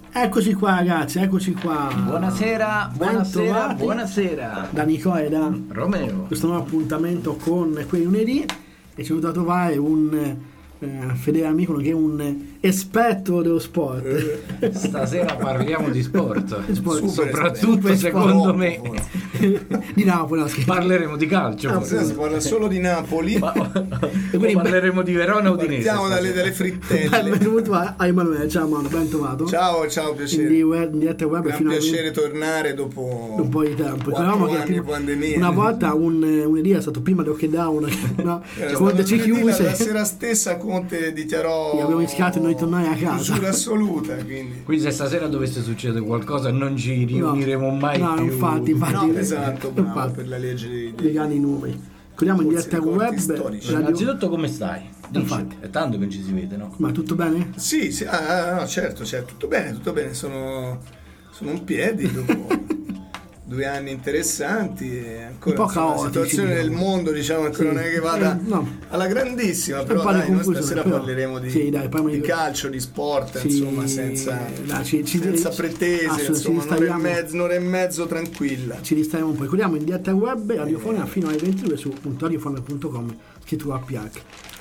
Eccoci qua ragazzi, eccoci qua. Buonasera, buonasera. Da Nicola e da Romeo. Questo nuovo appuntamento con quei lunedì e ci è venuto a trovare un fedele amico che è un esperto dello sport. Stasera parliamo di sport, soprattutto super secondo me di Napoli. Parleremo di calcio, Si parla solo di Napoli. E quindi parleremo di Verona Udinese. Partiamo delle frittelle. benvenuto a Emanuele, ciao Manu, ben trovato. Ciao, piacere. In diretta web Gran piacere tornare dopo un po' di tempo. 4 Che anni di pandemia. Una volta un lunedì è stato prima del lockdown, no? Era Conte ci chiuse. La sera stessa Conte dichiarò abbiamo rischiato di non ritornare a casa. Chiusura assoluta, quindi se stasera dovesse succedere qualcosa non ci riuniremo mai più. Infatti, no, esatto, bravo, per la legge dei grandi numeri. Corriamo in diretta web. Innanzitutto come stai? Infatti. È tanto che non ci si vede, no? Ma tutto bene? Sì, no, certo, tutto bene, sono in piedi dopo 2 anni interessanti e ancora la situazione del mondo, diciamo, ancora non è che vada alla grandissima, però noi stasera parleremo di calcio, di sport, insomma, senza pretese, insomma, un'ora e mezzo tranquilla. Ci distraiamo un po'. Corriamo in diretta web radiofonia fino alle 22 su radiofonia.com, scritto APH.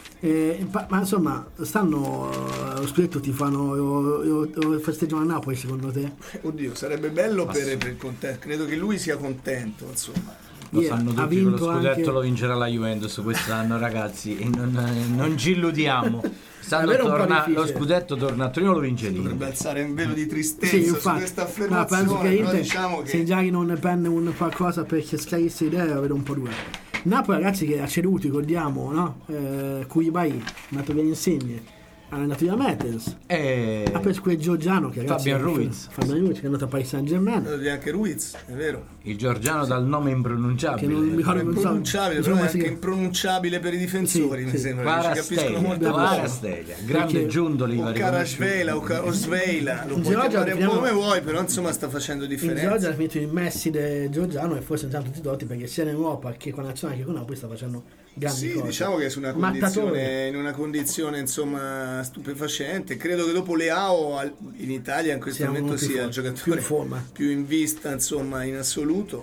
Ma insomma, lo scudetto ti fanno lo festeggiano a Napoli, secondo te? Oddio, sarebbe bello per il contesto. Credo che lui sia contento, insomma. Lo sanno tutti che lo scudetto lo vincerà la Juventus quest'anno, ragazzi, e non ci illudiamo. Lo scudetto torna a Torino, lo vince lì. Dovrebbe alzare un velo di tristezza su questa affermazione. Penso che Inter, diciamo che se Inzaghi non ne prende qualcosa perché schiarisse idee, la vedo un po' dura. Napoli, ragazzi, che ha ceduto, ricordiamo, no? Koulibaly è andato via Insigne, è andato via Mertens, ha preso quel Giorgiano che Fabian Ruiz che è andato a Paris Saint-Germain, anche Ruiz, è vero, il Giorgiano dal nome impronunciabile, che non mi ricordo, impronunciabile, però è anche impronunciabile per i difensori, mi sembra, ci capiscono molto Kvaratskhelia, grande Giundoli, o Kvaratskhelia o Sveila, lo puoi chiamare un po' come vuoi, però insomma sta facendo differenza. Il Giorgio ha finito il Messi del Giorgiano e forse intanto tutti i dotti, perché sia in Europa che con la nazionale che con Napoli sta facendo grandi cose. Diciamo che è in una condizione insomma stupefacente. Credo che dopo Leao in Italia in questo momento sia il giocatore più in vista, insomma, in assoluto.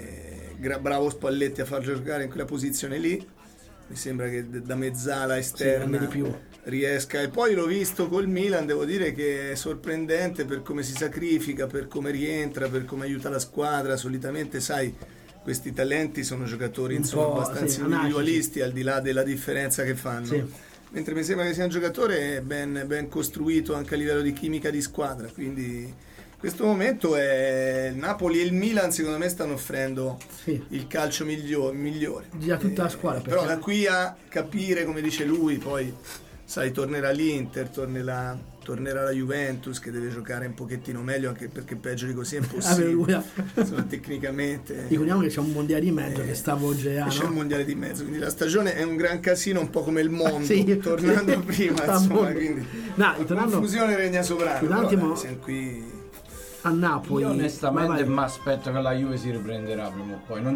Bravo Spalletti a far giocare in quella posizione lì. Mi sembra che da mezzala esterna di più riesca. E poi l'ho visto col Milan, devo dire che è sorprendente per come si sacrifica, per come rientra, per come aiuta la squadra. Solitamente, sai, questi talenti sono giocatori insomma abbastanza individualisti, al di là della differenza che fanno. Mentre mi sembra che sia un giocatore ben costruito anche a livello di chimica di squadra, quindi in questo momento il Napoli e il Milan secondo me stanno offrendo il calcio migliore. Gira tutta la squadra. Però da qui a capire, come dice lui, poi sai, tornerà l'Inter, tornerà la Juventus che deve giocare un pochettino meglio, anche perché peggio di così è impossibile. Insomma, tecnicamente. Ricordiamo che c'è un mondiale di mezzo che sta avvolgendo. C'è un mondiale di mezzo, quindi la stagione è un gran casino, un po' come il mondo, tornando prima, insomma, quindi la confusione regna sovrana. Siamo qui a Napoli. Io onestamente mi aspetto che la Juve si riprenderà prima o poi.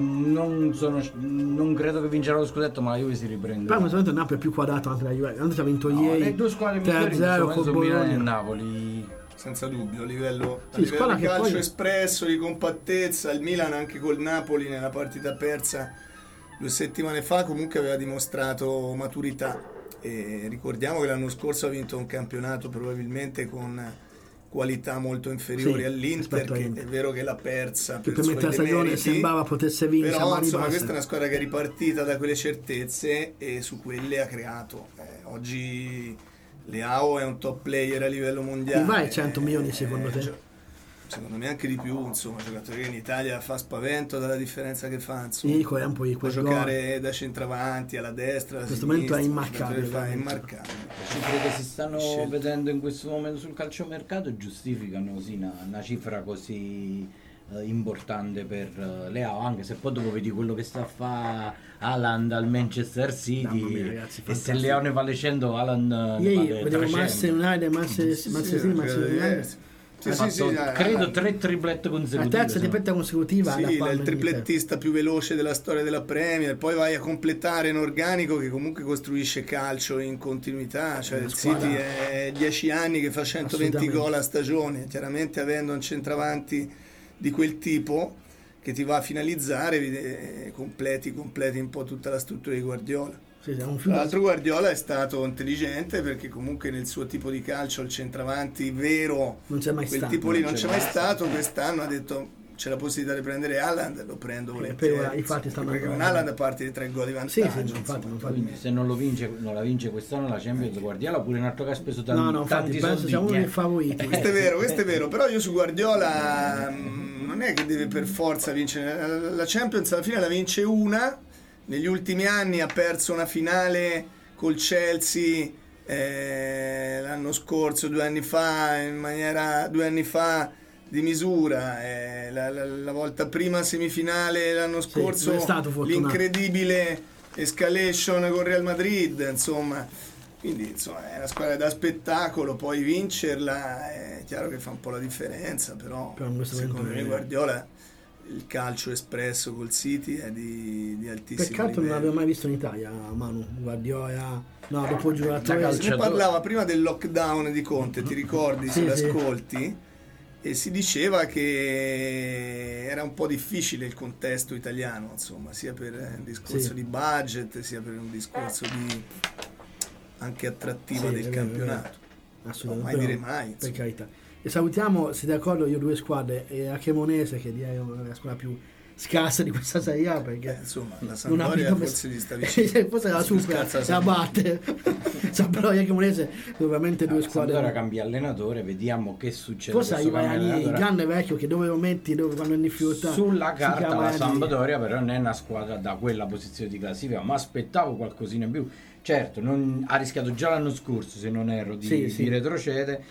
Non credo che vincerà lo scudetto, ma la Juve si riprenderà. Però in questo momento il Napoli è più quadrato anche la Juve. Anche ha vinto ieri. Le due squadre migliori 3-0 con Bologna e Napoli. Senza dubbio, a livello di calcio espresso, di compattezza. Il Milan anche col Napoli nella partita persa 2 settimane fa comunque aveva dimostrato maturità. E ricordiamo che l'anno scorso ha vinto un campionato probabilmente con qualità molto inferiori all'Inter, che è vero che l'ha persa per metà stagione sembrava potesse vincere, però insomma questa è una squadra che è ripartita da quelle certezze e su quelle ha creato. Oggi Leao è un top player a livello mondiale. Vai 100 milioni secondo te? Secondo me anche di più, insomma, giocatore che in Italia fa spavento dalla differenza che fa, insomma. Può giocare da centravanti alla destra, alla questo sinistra, momento è immarcabile. Cifre che si stanno vedendo in questo momento sul calciomercato giustificano una cifra così importante per Leao, anche se poi dopo vedi quello che sta a fare Haaland al Manchester City, mia, ragazzi, e se Leao ne vale 100 Haaland vedevo Manchester United, Manchester United credo 3 triplette consecutive. La terza tripletta consecutiva. Sì, è il triplettista più veloce della storia della Premier. Poi vai a completare un organico che comunque costruisce calcio in continuità. Cioè il City è 10 anni che fa 120 gol a stagione. Chiaramente avendo un centravanti di quel tipo che ti va a finalizzare, completi un po' tutta la struttura di Guardiola. Tra l'altro Guardiola è stato intelligente perché comunque nel suo tipo di calcio il centravanti vero, non c'è mai quel stato, tipo lì non c'è mai stato. Quest'anno ha detto c'è la possibilità di prendere Haaland, lo prendo volentieri, infatti perché con Haaland a parte di 3 gol di vantaggio. Quindi se non la vince quest'anno la Champions, Guardiola pure un altro che ha speso tanti soldi. Siamo uno dei favoriti. Questo è vero, però io su Guardiola non è che deve per forza vincere la Champions, alla fine la vince una. Negli ultimi anni ha perso una finale col Chelsea l'anno scorso, 2 anni fa, in maniera 2 anni fa di misura, la volta prima semifinale l'anno scorso, l'incredibile escalation con Real Madrid, insomma. Quindi è una squadra da spettacolo, poi vincerla è chiaro che fa un po' la differenza, però secondo me Guardiola il calcio espresso col City è di altissimo peccato livello. Non l'avevo mai visto in Italia, Manu, Guardiola, no, dopo giocatore. Se ne parlava prima del lockdown di Conte, ti ricordi, se l'ascolti, e si diceva che era un po' difficile il contesto italiano, insomma, sia per un discorso di budget, sia per un discorso di anche attrattiva del campionato. Assolutamente. Mai dire mai, per carità. E salutiamo, siete d'accordo, io 2 squadre, e la Cremonese che direi è la squadra più scarsa di questa Serie A, perché insomma la Sampdoria forse gli sta vicino. Forse la supera, la batte. Sampdoria e Cremonese ovviamente 2 squadre. Ora cambia allenatore, vediamo che succede. Forse arriva il grande vecchio che dove lo metti, quando è in difficoltà. Sulla carta la Sampdoria però non è una squadra da quella posizione di classifica, ma aspettavo qualcosina in più. Certo, ha rischiato già l'anno scorso, se non erro, di retrocedere.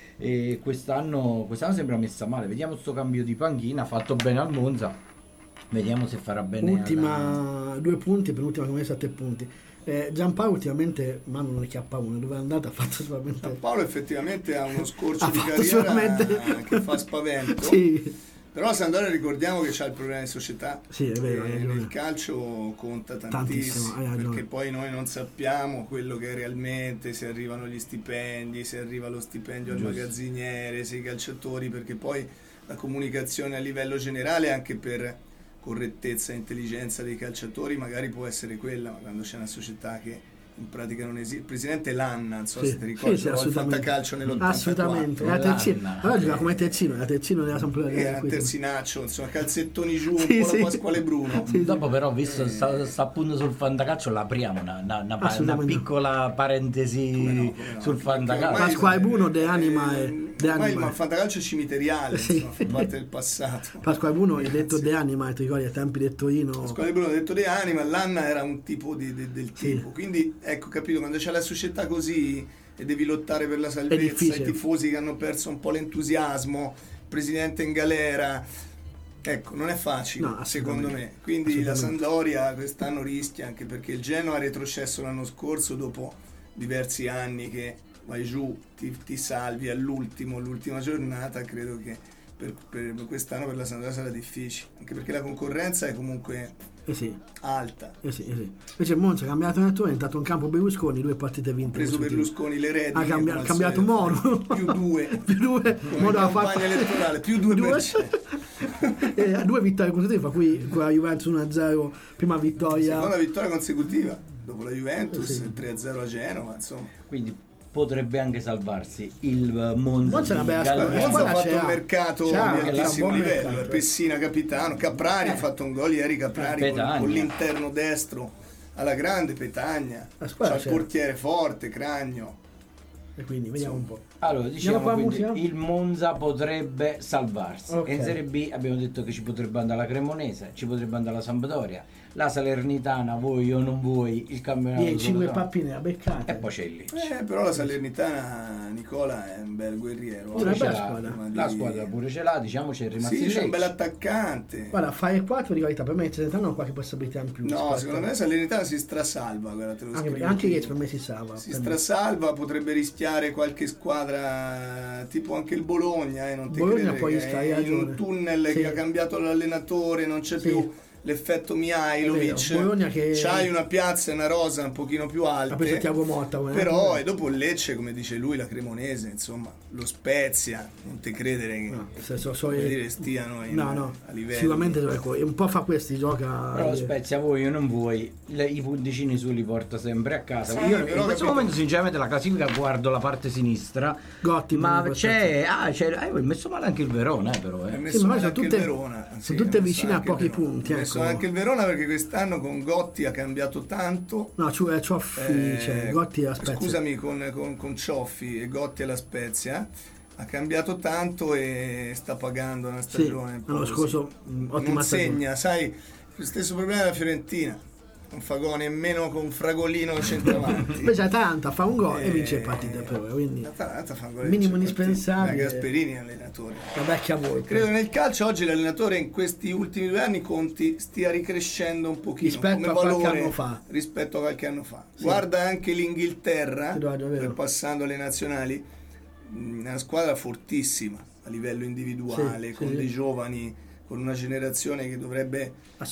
E quest'anno sembra messa male. Vediamo sto cambio di panchina, ha fatto bene al Monza, vediamo se farà bene. Ultima 2 punti, penultima come 7 punti. Giampaolo ultimamente non è chiappaone, dove è andato ha fatto solamente. Giampaolo effettivamente ha uno scorcio di carriera che fa spavento. Sì. Però Sampdoria ricordiamo che c'ha il problema di società. Sì, è vero. Nel calcio conta tantissimo perché poi noi non sappiamo quello che è realmente, se arrivano gli stipendi, se arriva lo stipendio al magazziniere, se i calciatori, perché poi la comunicazione a livello generale, anche per correttezza e intelligenza dei calciatori, magari può essere quella, ma quando c'è una società che in pratica non esiste. Il presidente Lanna, non so se ti ricordi, il fantacalcio nell'84. Assolutamente, allora gioca come terzino, la terzino della Sampdoria. Era un terzinaccio, insomma, calzettoni giù, un po' la Pasquale Bruno. Dopo però, visto sta appunto sul fantacalcio, l'apriamo una piccola parentesi sul fantacalcio. Pasquale Bruno de anima ma il fantacalcio è cimiteriale, insomma, fa parte del passato. Pasquale Bruno è detto de anima, ti ricordi, ai tempi del Torino. Pasquale Bruno ha detto de anima, Lanna era un tipo del tipo, quindi ecco, capito, quando c'è la società così e devi lottare per la salvezza, i tifosi che hanno perso un po' l'entusiasmo, il presidente in galera, ecco, non è facile, secondo me. Quindi la Sampdoria quest'anno rischia, anche perché il Genoa ha retrocesso l'anno scorso dopo diversi anni che vai giù, ti salvi l'ultima giornata. Credo che per quest'anno per la Sampdoria sarà difficile, anche perché la concorrenza è comunque alta. Invece Monza ha cambiato allenatore, è entrato in campo Berlusconi, 2 partite vinte. Ha preso Berlusconi le redini, ha cambiato Moro più 2 Moro ha fatto campagna elettorale più 2%. 2 vittorie consecutive, qui con la Juventus 1-0, prima vittoria, seconda vittoria consecutiva dopo la Juventus, 3-0 a Genova, insomma. Quindi potrebbe anche salvarsi il Monza. Monza è una bella squadra. Monza ha fatto un mercato di altissimo livello. Pessina capitano, Caprari ha fatto un gol ieri, Caprari con l'interno destro alla grande, Petagna, c'ha il portiere forte, Cragno. E quindi vediamo un po'. Allora, diciamo quindi il Monza potrebbe salvarsi. E in Serie B abbiamo detto che ci potrebbe andare la Cremonese, ci potrebbe andare la Sampdoria, la Salernitana, vuoi o non vuoi, il campionato 5 pappine a beccate. E poi c'è lì. Però la Salernitana, Nicola, è un bel guerriero. La squadra pure ce l'ha, diciamo, c'è rimasto c'è un bel attaccante. Guarda, fare 4 di qualità, per me Salernitana ha qualche possibilità in più. No, secondo me Salernitana si strasalva, guarda, te lo scrivo. Anche Yates per me si salva. Si strasalva, potrebbe rischiare qualche squadra squadra tipo anche il Bologna, non ti Bologna credere poi che è in un tunnel che ha cambiato l'allenatore, non c'è più l'effetto Mihajlovic, Bologna che c'hai una piazza e una rosa un pochino più alte, ha preso Thiago Motta, però e dopo il Lecce, come dice lui, la Cremonese, insomma, lo Spezia, non ti credere che stiano a livello. Sicuramente un po' fa questi gioca. Però lo Spezia vuoi o non vuoi, i punticini su li porta sempre a casa. Io in questo momento sinceramente la classifica guardo la parte sinistra, Gotti, ma ho messo male anche il Verona, però sono tutte vicine a pochi punti. Anche il Verona, perché quest'anno con Gotti ha cambiato tanto. No, cioè Cioffi, Gotti e la Spezia. Scusami, con Cioffi e Gotti e la Spezia ha cambiato tanto e sta pagando una stagione. L'anno scorso non segna, sai, lo stesso problema della Fiorentina. Non fa gol nemmeno con Fragolino centravanti. Invece Atalanta fa un gol e vince partite proprio, quindi Atalanta fa un gol minimo indispensabile. Gasperini allenatore. La vecchia volpe. Credo che nel calcio oggi l'allenatore in questi ultimi 2 anni Conti stia ricrescendo un pochino rispetto come a qualche anno fa. Rispetto a qualche anno fa. Guarda anche l'Inghilterra, passando alle nazionali, una squadra fortissima a livello individuale, con dei giovani, con una generazione che dovrebbe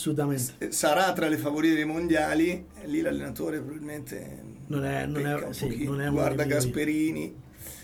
sarà tra le favorite dei mondiali, e lì l'allenatore probabilmente non è guarda Gasperini,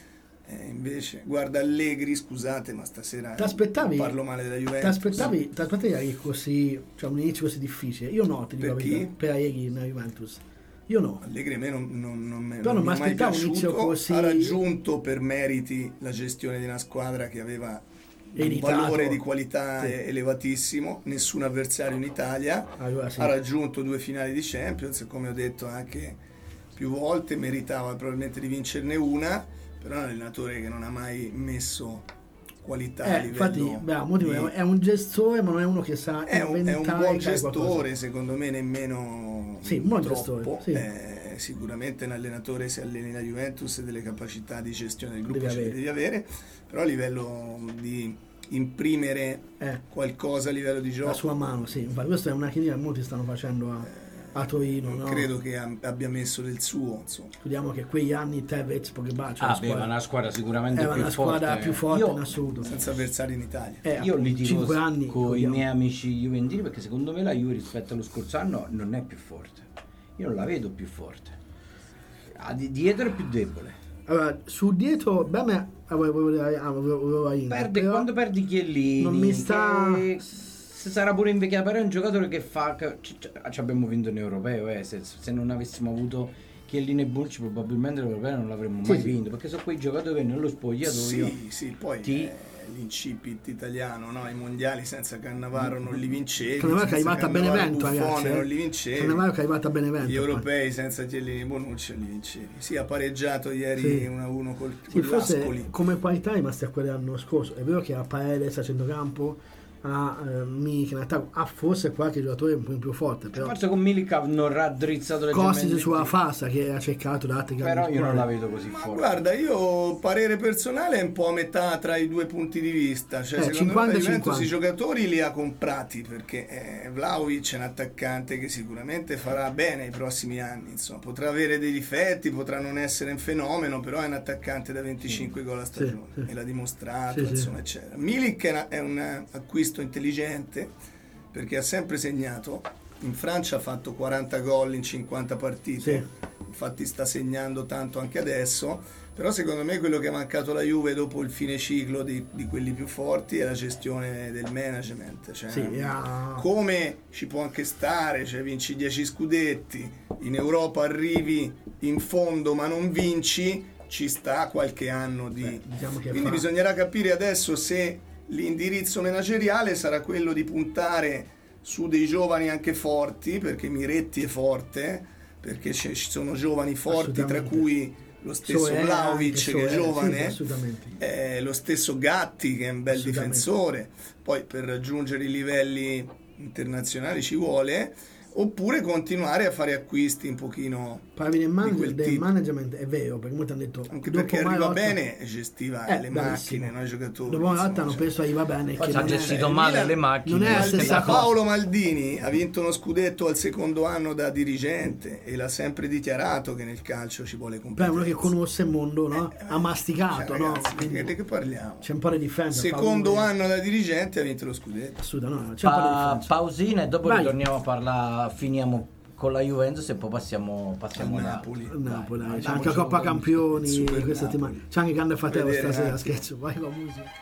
invece guarda Allegri, scusate, ma stasera parlo male della Juventus. Ti aspettavi così, cioè un inizio così difficile? Io no, ti dico per chi? Per Allegri nella Juventus. Io no. Allegri a me non mi è mai piaciuto. Un inizio così. Ha raggiunto per meriti la gestione di una squadra che aveva un valore di qualità elevatissimo, nessun avversario in Italia, ha raggiunto 2 finali di Champions, come ho detto anche più volte, meritava probabilmente di vincerne una, però è un allenatore che non ha mai messo qualità a livello infatti è un gestore, ma non è uno che sa è un buon gestore, secondo me nemmeno un buon gestore, sicuramente un allenatore, se alleni la Juventus, delle capacità di gestione del gruppo devi avere, però a livello di imprimere qualcosa a livello di gioco, la sua mano, infatti questa è una critica che molti stanno facendo a Torino, no? Credo che abbia messo del suo, insomma. Ricordiamo che quegli anni Tevez, Pogba, una squadra sicuramente più forte, squadra più forte in assoluto, senza avversari in Italia. Io litigo con i miei amici juventini, perché secondo me la Juve rispetto allo scorso anno non è più forte, io non la vedo più forte, dietro è più debole. Allora, su dietro Beme perde, quando perdi Chiellini non mi sta, se sarà pure invecchiato, però è un giocatore che ci abbiamo vinto in europeo, se non avessimo avuto Chiellini e Bonucci probabilmente l'europeo non l'avremmo mai vinto, perché sono quei giocatori che nello spogliatoio poi l'incipit italiano, no? I mondiali senza Cannavaro non li vincevi, Cannavaro che è arrivato a Benevento, ragazzi, non li vincevi, Cannavaro che è arrivato a Benevento, gli europei senza Chiellini e Bonucci non li vincevi. Ha pareggiato ieri 1-1 con l'Ascoli. Come qualità è rimasta a quelle dell'anno scorso. È vero che a Paredes a centrocampo, a Milik in attacco, forse qualche giocatore un po' più forte, però forse con Milik hanno raddrizzato le Costi sulla Fasa che ha cercato da altri, però io non la vedo così forte. Guarda, io parere personale è un po' a metà tra i 2 punti di vista, cioè secondo me la Juventus i giocatori li ha comprati, perché Vlahovic è un attaccante che sicuramente farà bene i prossimi anni, insomma, potrà avere dei difetti, potrà non essere un fenomeno, però è un attaccante da 25 gol a stagione e l'ha dimostrato, insomma, eccetera. Milik è un acquisto intelligente, perché ha sempre segnato. In Francia ha fatto 40 gol in 50 partite, infatti sta segnando tanto anche adesso, però secondo me quello che ha mancato la Juve dopo il fine ciclo di quelli più forti è la gestione del management, cioè, come ci può anche stare, cioè vinci 10 scudetti, in Europa arrivi in fondo ma non vinci, ci sta qualche anno di quindi bisognerà capire adesso se l'indirizzo manageriale sarà quello di puntare su dei giovani anche forti, perché Miretti è forte, perché ci sono giovani forti, tra cui lo stesso Vlahovic che è giovane, lo stesso Gatti che è un bel difensore, poi per raggiungere i livelli internazionali ci vuole, oppure continuare a fare acquisti un pochino del management è vero, perché molti hanno detto anche perché arriva bene gestiva le macchine, i giocatori. Dopo Marotta hanno penso arriva bene, che ha gestito male le macchine. Non è la stessa cosa. Paolo Maldini ha vinto uno scudetto al secondo anno da dirigente e l'ha sempre dichiarato che nel calcio ci vuole competenza. Uno che conosce il mondo, no? Ha masticato, ragazzi, no? Di che parliamo? C'è un po' di differenza. Secondo anno da dirigente ha vinto lo scudetto. Assolutamente, no, c'è un po' di differenza. Pausina e dopo ritorniamo a parlare, finiamo con la Juventus e poi passiamo a Napoli. C'è anche la Coppa Campioni questa settimana. C'è anche Grande Fratello stasera, scherzo. Vai con musica.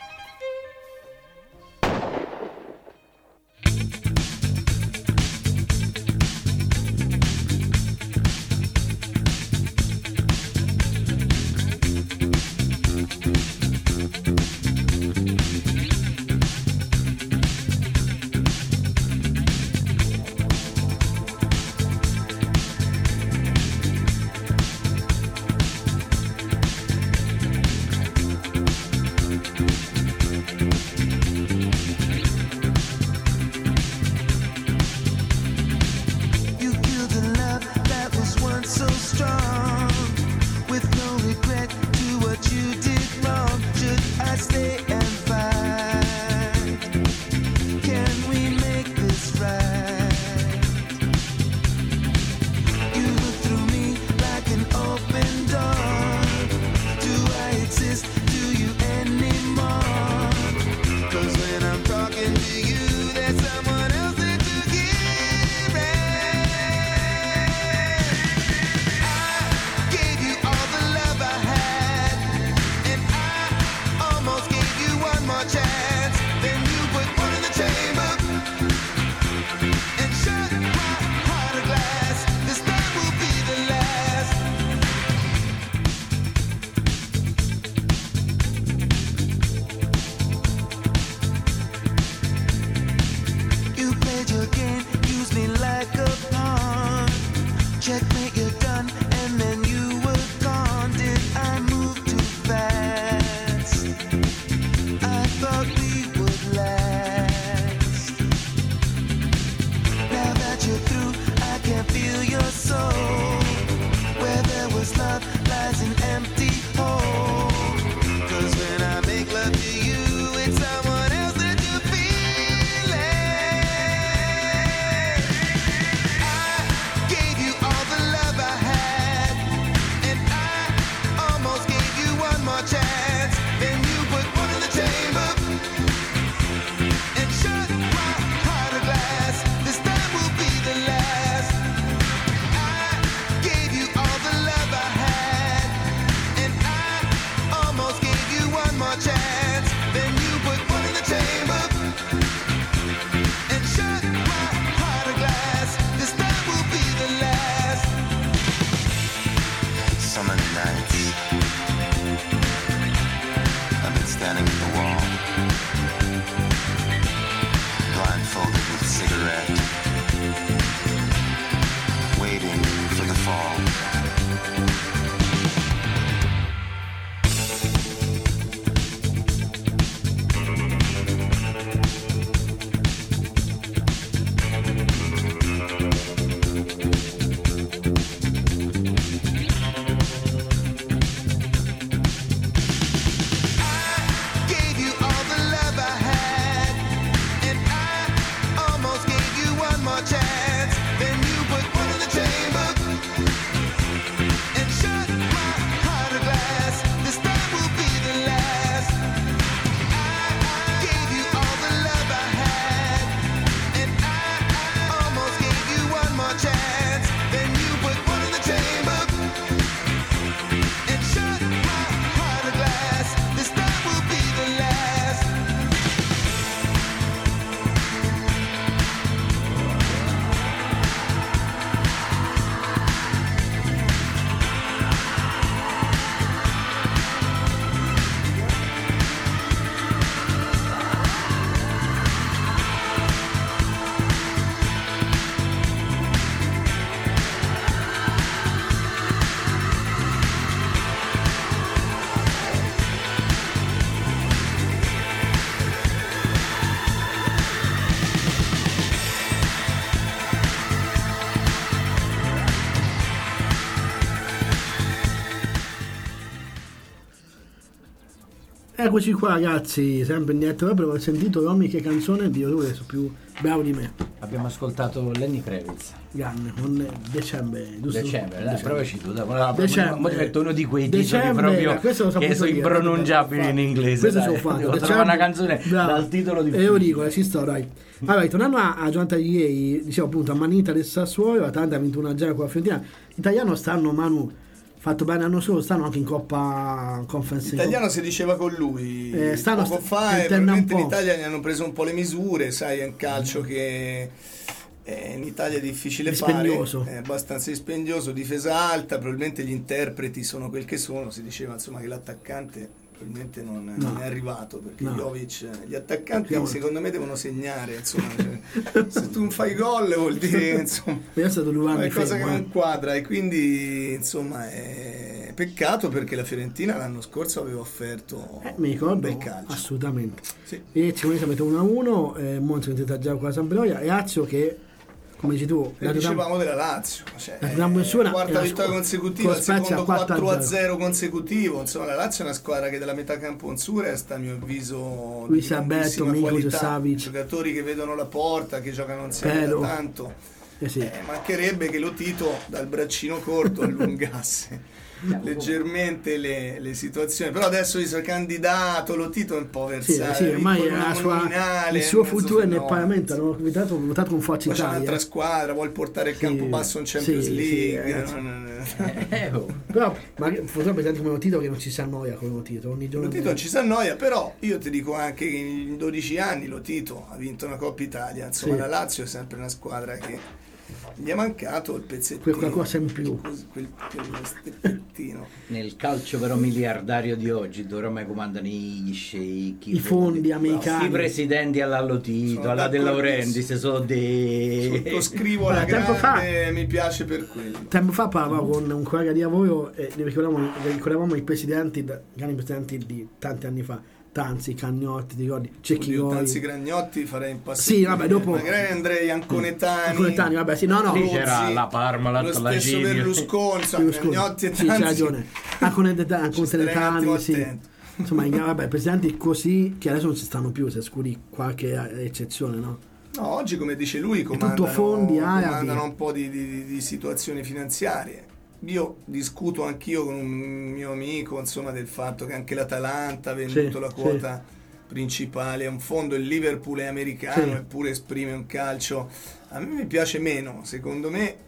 Eccoci qua ragazzi, sempre in diretta, però ho sentito Romy che canzone, Dio tu adesso più bravo di me. Abbiamo ascoltato Lenny Kravitz. Grande, con December, giusto? December, dai, provaci tu. December. Ti metto uno di quei December, titoli proprio che sono impronunciabili in inglese. Questo ci ho fatto. Devo trovare una canzone dal titolo di e io dico, ci sto, dai. Allora, tornando a giornata di ieri, dicevo appunto, Amanita del Sassuolo, l'Atalanta ha vinto 1-0 con la Fiorentina. L'italiano stanno, Manu, fatto bene l'anno solo, stanno anche in Coppa Conference. L'italiano si diceva con lui stanno poco fa, e probabilmente in Italia gli hanno preso un po' le misure, sai, è un calcio che in Italia è difficile fare, è abbastanza dispendioso, difesa alta, probabilmente gli interpreti sono quel che sono, si diceva insomma che l'attaccante probabilmente non è arrivato, perché Jovic, gli attaccanti secondo me devono segnare, insomma, cioè, se tu non fai gol vuol dire insomma qualcosa che non quadra, e quindi insomma è peccato, perché la Fiorentina l'anno scorso aveva offerto mi ricordo, un bel calcio, assolutamente, sì. E ci avete 1-1, Monza è già con la Sampdoria, e Lazio che, come dici tu, dicevamo della Lazio, cioè, quarta vittoria consecutiva, il secondo 4-0 consecutivo, insomma la Lazio è una squadra che dalla metà campo in su resta, a mio avviso, Luis Alberto, Milinkovic, Savic, giocatori che vedono la porta, che giocano insieme da tanto, mancherebbe che lo Tito dal braccino corto allungasse leggermente le situazioni, però adesso visto il candidato, lo Tito è un po' versato, ormai il suo futuro è nel Parlamento, hanno votato con Forza Italia, un'altra squadra, vuol portare il Campobasso in Champions League, però purtroppo è tanto come Tito che non ci si annoia come Tito, ogni giorno Tito non ci si annoia, però io ti dico anche che in 12 anni lo Tito ha vinto una Coppa Italia, insomma la Lazio è sempre una squadra che gli è mancato il pezzettino, qualcosa in più, quel steppettino. Nel calcio però miliardario di oggi, dove ormai comandano i sceicchi, i fondi americani, i presidenti all'Allo Tito, alla De Laurentiis, sottoscrivo la grande, mi piace per quello. Tempo fa parlavo con un collega di lavoro e ricordavamo i presidenti, grandi presidenti di tanti anni fa, Tanzi, Cagnotti, ti ricordi? Cecchigoi. Tanzi, Gragnotti farei impazzire. Sì, vabbè, dopo magari andrei Anconetani, vabbè, sì, no. Lì c'era la Parma, lo stesso Berlusconi, Gragnotti e Tanzi. Sì, c'ha ragione. Anconetani, sì. Insomma, vabbè, presidenti così che adesso non ci stanno più, se escludi qualche eccezione, no? No, oggi come dice lui comandano un po' di situazioni finanziarie. Io discuto anch'io con un mio amico, insomma, del fatto che anche l'Atalanta ha venduto la quota principale a un fondo, il Liverpool è americano eppure esprime un calcio, a me mi piace meno, secondo me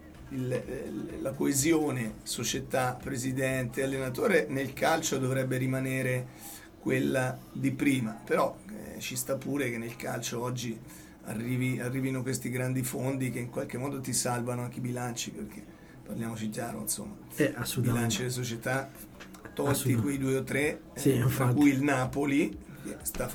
la coesione società, presidente, allenatore nel calcio dovrebbe rimanere quella di prima, però ci sta pure che nel calcio oggi arrivino questi grandi fondi che in qualche modo ti salvano anche i bilanci, perché parliamoci chiaro, insomma, bilanci delle società tolti quei 2 o 3, tra cui il Napoli che sta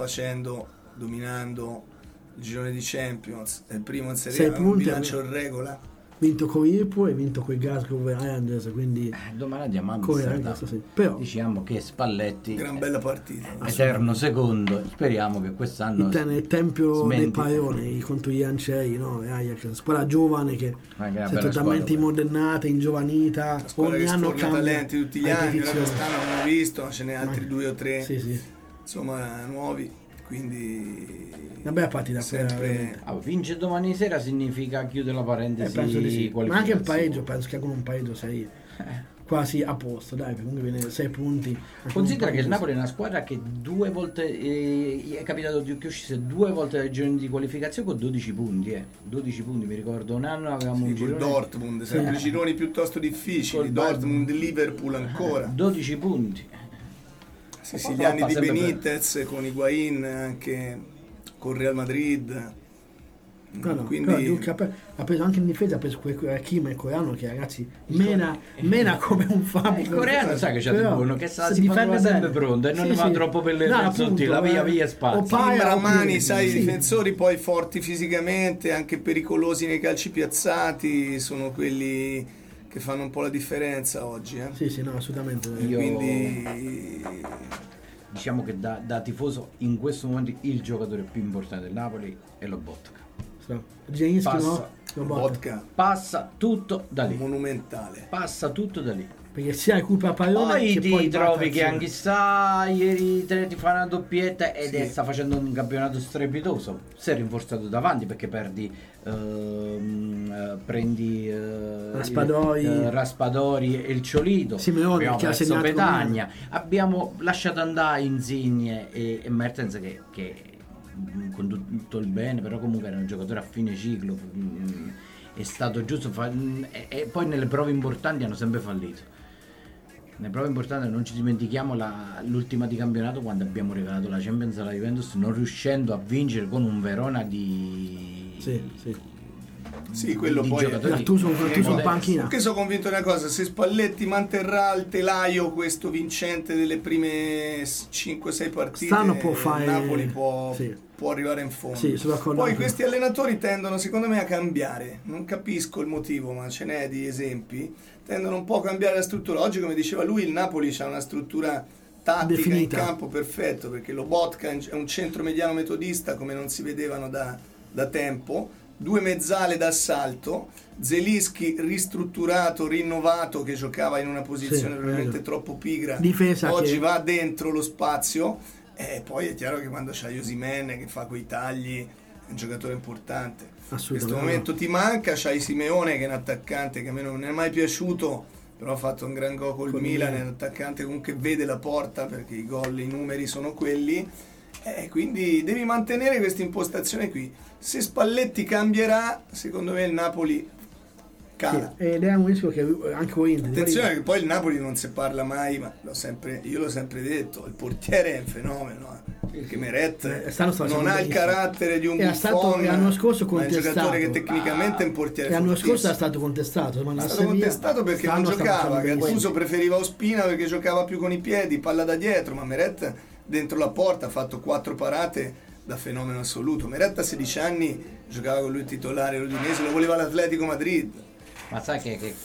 dominando il girone di Champions, è il primo in Serie A, un bilancio in regola, vinto con Liverpool e vinto con i Glasgow Rangers, quindi domani andiamo a Amsterdam, però diciamo che Spalletti gran bella partita, eterno secondo, speriamo che quest'anno il tempio dei Paioni contro gli Ancei, no? Ajax, squadra giovane che è totalmente immodernata, ingiovanita, ogni anno cambia talenti tutti gli anni, quest'anno abbiamo visto, ce n'è altri 2 o 3 insomma nuovi, quindi una bella partita sempre. Vince domani sera significa chiudere la parentesi, penso di sì. Ma anche il pareggio, penso che con un pareggio sei quasi a posto, dai, comunque viene 6 punti. Considera che il Napoli è una squadra che 2 volte è capitato che uscisse 2 volte dai gironi di qualificazione con 12 punti, 12 punti, mi ricordo un anno avevamo un girone Dortmund, sempre gironi piuttosto difficili, Dortmund, Liverpool ancora 12 punti. Sì, gli anni di Benitez con Higuain, anche con Real Madrid. Quindi ha preso anche in difesa, ha preso Kim, il coreano, che ragazzi mena come un fame. Il coreano sai che c'è di buono, che si difende sempre pronto e non va troppo per le sottili, via spazio. Ramani, sai, i difensori poi forti fisicamente, anche pericolosi nei calci piazzati, sono quelli che fanno un po' la differenza oggi. Sì, no, assolutamente. Quindi diciamo che da tifoso in questo momento il giocatore più importante del Napoli è Lobotka. Vodka passa tutto da lì, monumentale, passa tutto da lì. perché sia recupera pallone poi che ti poi trovi che anche ieri ti fa una doppietta ed sta facendo un campionato strepitoso. Si è rinforzato davanti perché prendi Raspadori e il Ciolito, Simeone abbiamo che ha perso segnato Petagna, abbiamo lasciato andare Insigne e Mertens che con tutto il bene, però comunque era un giocatore a fine ciclo, è stato giusto e poi nelle prove importanti hanno sempre fallito. Nelle prove importanti non ci dimentichiamo l'ultima di campionato, quando abbiamo regalato la Champions alla Juventus non riuscendo a vincere con un Verona di quello di poi Gattuso in panchina. Perché sono convinto di una cosa: se Spalletti manterrà il telaio questo vincente delle prime 5-6 partite, Napoli può arrivare in fondo. Poi questi allenatori tendono secondo me a cambiare, non capisco il motivo, ma ce n'è di esempi, tendono un po' a cambiare la struttura. Oggi, come diceva lui, il Napoli ha una struttura tattica definita in campo perfetto, perché Lobotka è un centro mediano metodista come non si vedevano da tempo, 2 mezzale d'assalto, Zelinski ristrutturato, rinnovato, che giocava in una posizione probabilmente troppo pigra, difesa oggi va dentro lo spazio, e poi è chiaro che quando c'hai Osimhen che fa quei tagli è un giocatore importante. In questo momento ti manca, c'hai Simeone che è un attaccante che a me non è mai piaciuto, però ha fatto un gran gol col Milan, è un attaccante comunque vede la porta, perché i gol, i numeri sono quelli, quindi devi mantenere questa impostazione qui. Se Spalletti cambierà, secondo me il Napoli cala. Ed è un rischio che anche voi attenzione, che poi il Napoli non si parla mai, ma io l'ho sempre detto, il portiere è un fenomeno, perché Meret non ha il carattere di un Buffon, l'anno scorso ma è un giocatore che tecnicamente è un portiere l'anno scorso è stato contestato, perché non giocava, Gattuso preferiva Ospina perché giocava più con i piedi, palla da dietro, ma Meret dentro la porta ha fatto 4 parate da fenomeno assoluto. Meret a 16 anni giocava con lui titolare, l'Udinese lo voleva l'Atletico Madrid. Ma sai che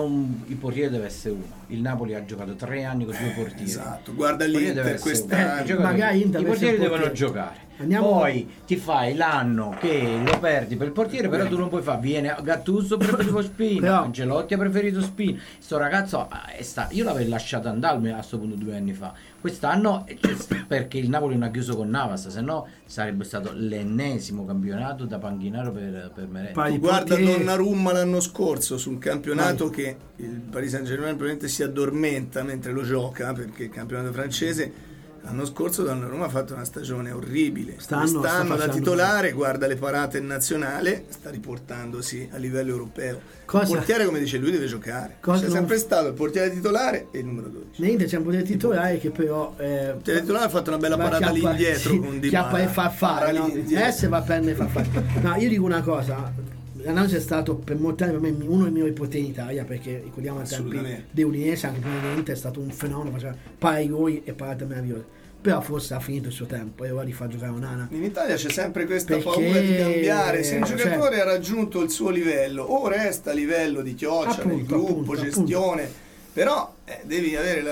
il portiere deve essere uno. Il Napoli ha giocato 3 anni con 2 portieri. Esatto, guarda l'Inter quest'anno. Magari i portieri devono giocare. Poi ti fai l'anno che lo perdi per il portiere, però tu non puoi fare. Viene Gattuso, preferivo Spina, Ancelotti ha preferito Spina. Sto ragazzo io l'avevo lasciato andare a questo punto 2 anni fa. Quest'anno perché il Napoli non ha chiuso con Navas, se no sarebbe stato l'ennesimo campionato da panchinaro per Meret. Guarda Donnarumma l'anno scorso su un campionato che il Paris Saint-Germain probabilmente si addormenta mentre lo gioca, perché il campionato francese. L'anno scorso Donnarumma ha fatto una stagione orribile. Quest'anno da titolare, guarda le parate in nazionale, sta riportandosi a livello europeo. Il portiere, come dice lui, deve giocare. C'è sempre stato il portiere titolare e il numero 12. L'Inter c'è un portiere titolare che però il portiere titolare ha fatto una bella parata lì indietro con Di Bala. Chiappa e farfalla, no? Se va a prendere farfalla. No, io dico una cosa, l'anno è stato per molti anni per me uno dei miei portieri in Italia, perché ricordiamo ai tempi di Udinese, anche prima dell'Inter è stato un fenomeno, faceva paragoni e parate meravigliose. Però forse ha finito il suo tempo e ora li fa giocare Onana. In Italia c'è sempre questa paura di cambiare. Se un giocatore ha raggiunto il suo livello o resta a livello di chioccia, nel gruppo, gestione, però devi avere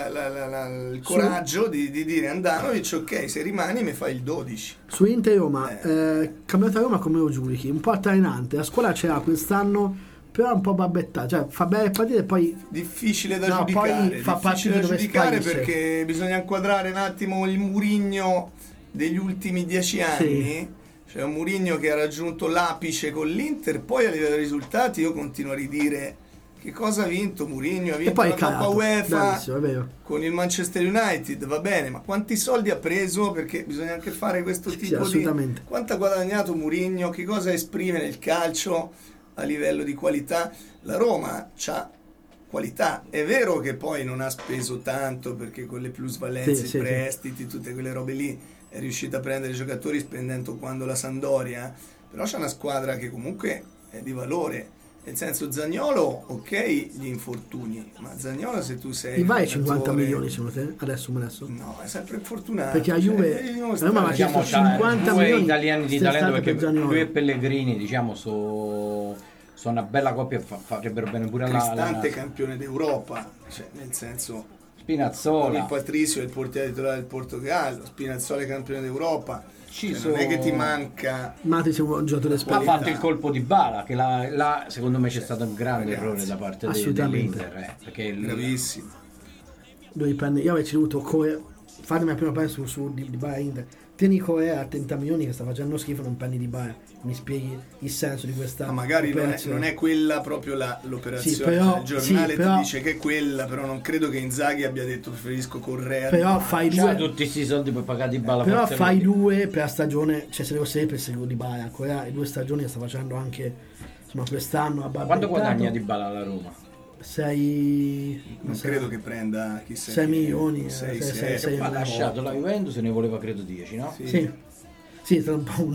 il coraggio di dire Andanovic, ok, se rimani mi fai il 12. Su Inter Roma, campionato a Roma come lo giudichi? Un po' trainante, la squadra c'era quest'anno, però un po' babbettata, cioè fa belle partite e poi difficile da giudicare, perché bisogna inquadrare un attimo il Mourinho degli ultimi 10 anni. Cioè un Mourinho che ha raggiunto l'apice con l'Inter, poi a livello di risultati io continuo a ridire che cosa ha vinto Mourinho. Ha vinto la Coppa UEFA con il Manchester United, va bene, ma quanti soldi ha preso? Perché bisogna anche fare questo tipo di... Quanto ha guadagnato Mourinho? Che cosa esprime nel calcio a livello di qualità? La Roma c'ha qualità, è vero che poi non ha speso tanto, perché con le plusvalenze, i prestiti, tutte quelle robe lì è riuscita a prendere giocatori spendendo quando la Sampdoria, però c'è una squadra che comunque è di valore, nel senso Zaniolo, ok, gli infortuni, ma Zaniolo se tu sei... vai 50 milioni secondo te? Adesso? No, è sempre infortunato. Perché a Juve ma ha chiesto 50 milioni italiani di talento, perché lui e Pellegrini diciamo sono una bella coppia, farebbero bene pure Cristante campione d'Europa, cioè nel senso Spinazzola, il Patricio è il portiere titolare del Portogallo, Spinazzola è campione d'Europa, Non è che ti manca. Matic è un giocatore esperto. Ha fatto il colpo di Bala, che là secondo me c'è stato un grande errore da parte dell'Inter, perché bravissimo. Io avrei ceduto fatemi la prima parte su Dybala Inter. Tieni Correa a 30 milioni che sta facendo schifo, non prendi Dybala. Mi spieghi il senso di questa ma magari non è quella proprio l'operazione, sì, però, il giornale ti dice che è quella, però non credo che Inzaghi abbia detto preferisco Correa. Però fai due, tutti questi soldi per pagare Dybala, però fai due per la stagione, cioè se devo sempre seguire Dybala. Correa e 2 stagioni che sta facendo anche, insomma, quest'anno. Quanto guadagna Dybala alla Roma? 6 non credo che prenda chissà 6 milioni 6 ha lasciato la Juventus e ne voleva credo 10, no? Sì, è stato un po'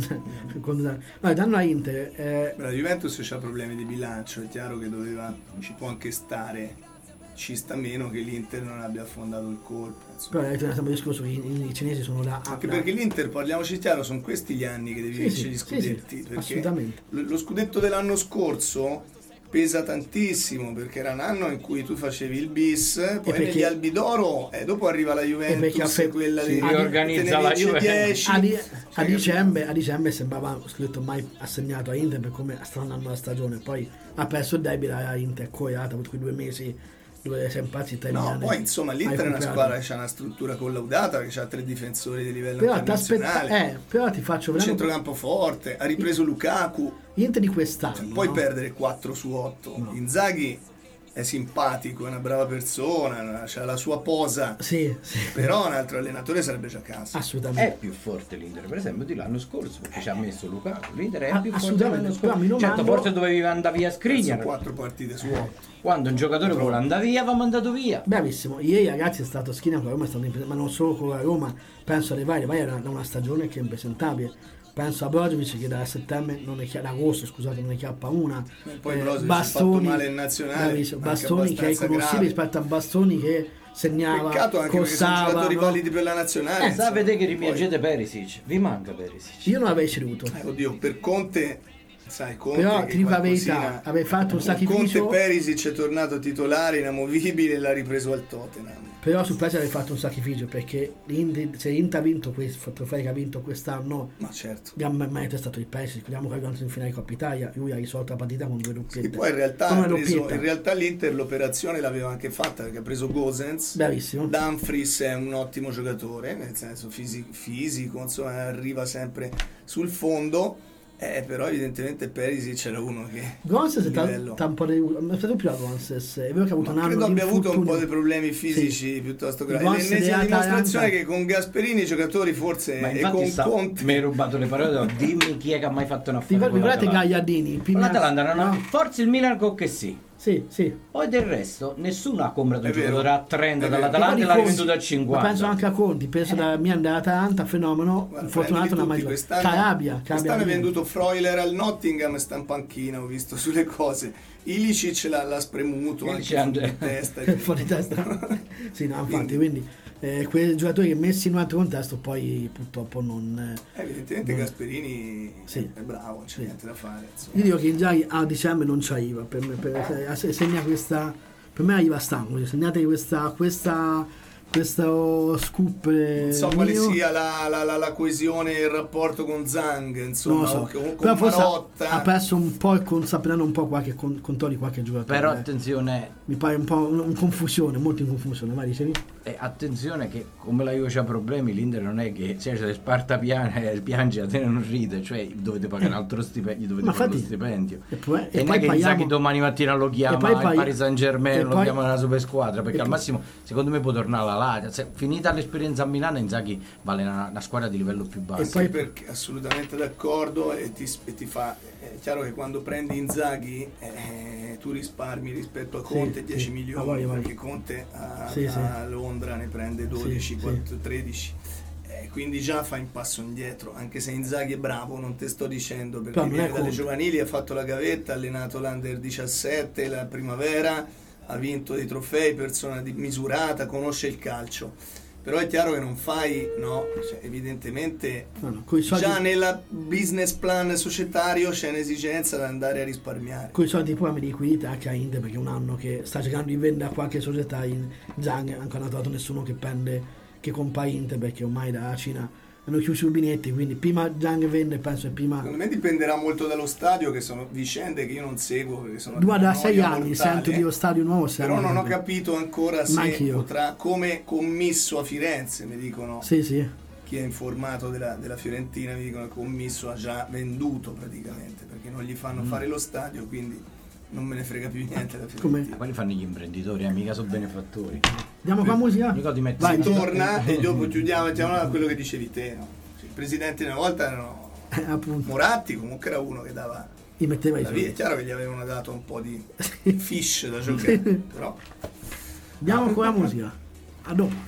un danno a Inter. La Juventus c'ha problemi di bilancio, è chiaro che ci può anche stare, ci sta meno che l'Inter non abbia affondato il colpo, insomma. Però è tornato il discorso che i cinesi sono là. Anche perché l'Inter, parliamoci chiaro, sono questi gli anni che devi vincere gli scudetti, perché assolutamente. Lo scudetto dell'anno scorso pesa tantissimo, perché era un anno in cui tu facevi il bis, poi negli Albi d'Oro e dopo arriva la Juventus, quella di riorganizza la Juventus. A dicembre sembrava scritto mai assegnato a Inter per come sta andando la stagione, poi ha perso il debito a Inter coiata per quei 2 mesi dove si è impazzita poi insomma l'Inter è una squadra che ha una struttura collaudata, che ha 3 difensori di livello internazionale, però ti faccio un centrocampo forte, ha ripreso Lukaku. Inter di quest'anno puoi perdere 4 su 8. Inzaghi è simpatico, è una brava persona, ha la sua posa, però un altro allenatore sarebbe già a casa. Assolutamente. È più forte l'Inter, per esempio, di l'anno scorso, perché ci ha messo Lukaku. L'Inter è più forte dell'anno scorso. Certo, forse dovevi andare via Skriniar. 4 partite su 8. Quando un giocatore vuole andare via, va mandato via. Bravissimo. Ieri, ragazzi, è stato Skriniar con la Roma, è stato ma non solo con la Roma. Penso a Vai da una stagione che è impresentabile. Penso a Brozovic che da settembre non è da agosto, scusate, non ne chiappa una. Poi Brozovic ha fatto male in nazionale. Bastoni che è conoscibile rispetto a Bastoni che segnava. Peccato anche perché sono giocatori validi per la nazionale. Sapete che rimpiangete Perisic? Vi manca Perisic? Io non l'avrei ceduto. Oddio, per Conte, sai, Conte, però ti dico la verità, avrei fatto un sacrificio. Conte Perisic è tornato titolare inamovibile e l'ha ripreso al Tottenham. Però su Perisic avrei fatto un sacrificio, perché se l'Inter ha vinto questo trofeo che ha vinto quest'anno, ma certo, abbiamo mai testato il Perisic, ricordiamo che abbiamo in finale di Coppa Italia, lui ha risolto la partita con 2 doppiette. E poi in realtà l'Inter l'operazione l'aveva anche fatta, perché ha preso Gosens. Bravissimo. Dumfries è un ottimo giocatore, nel senso fisico, insomma, arriva sempre sul fondo. Però evidentemente Perisic era uno che Gonzes è un po' di più a Gonzes, è vero che ha avuto un anno credo abbia avuto un po' di problemi fisici piuttosto gravi. L'ennesima dimostrazione che con Gasperini i giocatori forse ma e con Conte mi hai rubato le parole. Dimmi chi è che ha mai fatto una affare con l'Atalanta. Gagliardini l'Atalanta forse il Milan con che sì. Poi del resto nessuno ha comprato un giocatore a 30 dall'Atalanta e l'ha rivenduto a 50. Ma penso anche a Conti, penso da Milan dall'Atalanta, fenomeno, fortunato non ha mai giocato. Calabria quest'anno è venduto Freuler al Nottingham, sta in panchina, ho visto sulle cose. Ilicic l'ha spremuto anche fuori testa. Sì, no, infatti, quindi quei giocatori che messi in un altro contesto poi purtroppo non evidentemente Gasperini è bravo, c'è niente da fare, insomma. Io dico che Inzaghi a dicembre non c'arriva per segna questa, per me arriva stanco, segnate questo scoop. Non so quale sia la coesione e il rapporto con Zhang, insomma, non so. con però forse Marotta. ha perso un po' sta prendendo un po' qualche conto di qualche giocatore. Però attenzione, mi pare un po' in confusione, molto in confusione, vai, dicevi? Attenzione che come la Juve c'ha problemi, l'Inter non è che se Sparta piange a te non ride, cioè dovete pagare un altro stipendio, dovete fare lo stipendio. E non è che Inzaghi domani mattina lo chiama il Paris Saint Germain, lo chiama nella super squadra, perché al massimo secondo me può tornare alla Lazio. Finita l'esperienza a Milano, Inzaghi vale una squadra di livello più basso. E poi perché assolutamente d'accordo, e ti fa, è chiaro che quando prendi Inzaghi tu risparmi rispetto a Conte 10 milioni, perché Conte a Londra ne prende 12, 13. Quindi già fa un passo indietro, anche se Inzaghi è bravo, non te sto dicendo, perché viene dalle giovanili, ha fatto la gavetta, ha allenato l'Under 17, la primavera, ha vinto dei trofei, persona misurata, conosce il calcio. Però è chiaro che non fai, evidentemente già nel business plan societario c'è un'esigenza da andare a risparmiare. Con i soldi poi di liquidità che ha Inter, perché è un anno che sta cercando di vendere a qualche società in Zhang, ancora non ha trovato nessuno che compra Inter, perché ormai dalla Cina hanno chiuso i rubinetti, quindi prima Zhang vende, penso, e prima... Secondo me dipenderà molto dallo stadio, che sono vicende che io non seguo, perché sono Guarda, da 6 anni sento di lo stadio nuovo, però non ho capito ancora se potrà, come commisso a Firenze, mi dicono. Sì. Chi è informato della Fiorentina mi dicono che commisso ha già venduto praticamente, perché non gli fanno fare lo stadio, quindi non me ne frega più niente la Fiorentina. Quelli fanno gli imprenditori, mica sono benefattori. Andiamo con la musica? Vai, torna e dopo chiudiamo a quello che dicevi te, no? Il presidente una volta erano Moratti, comunque era uno che dava, gli metteva i soldi. È chiaro che gli avevano dato un po' di fish da giocare, però andiamo con la musica, a dopo.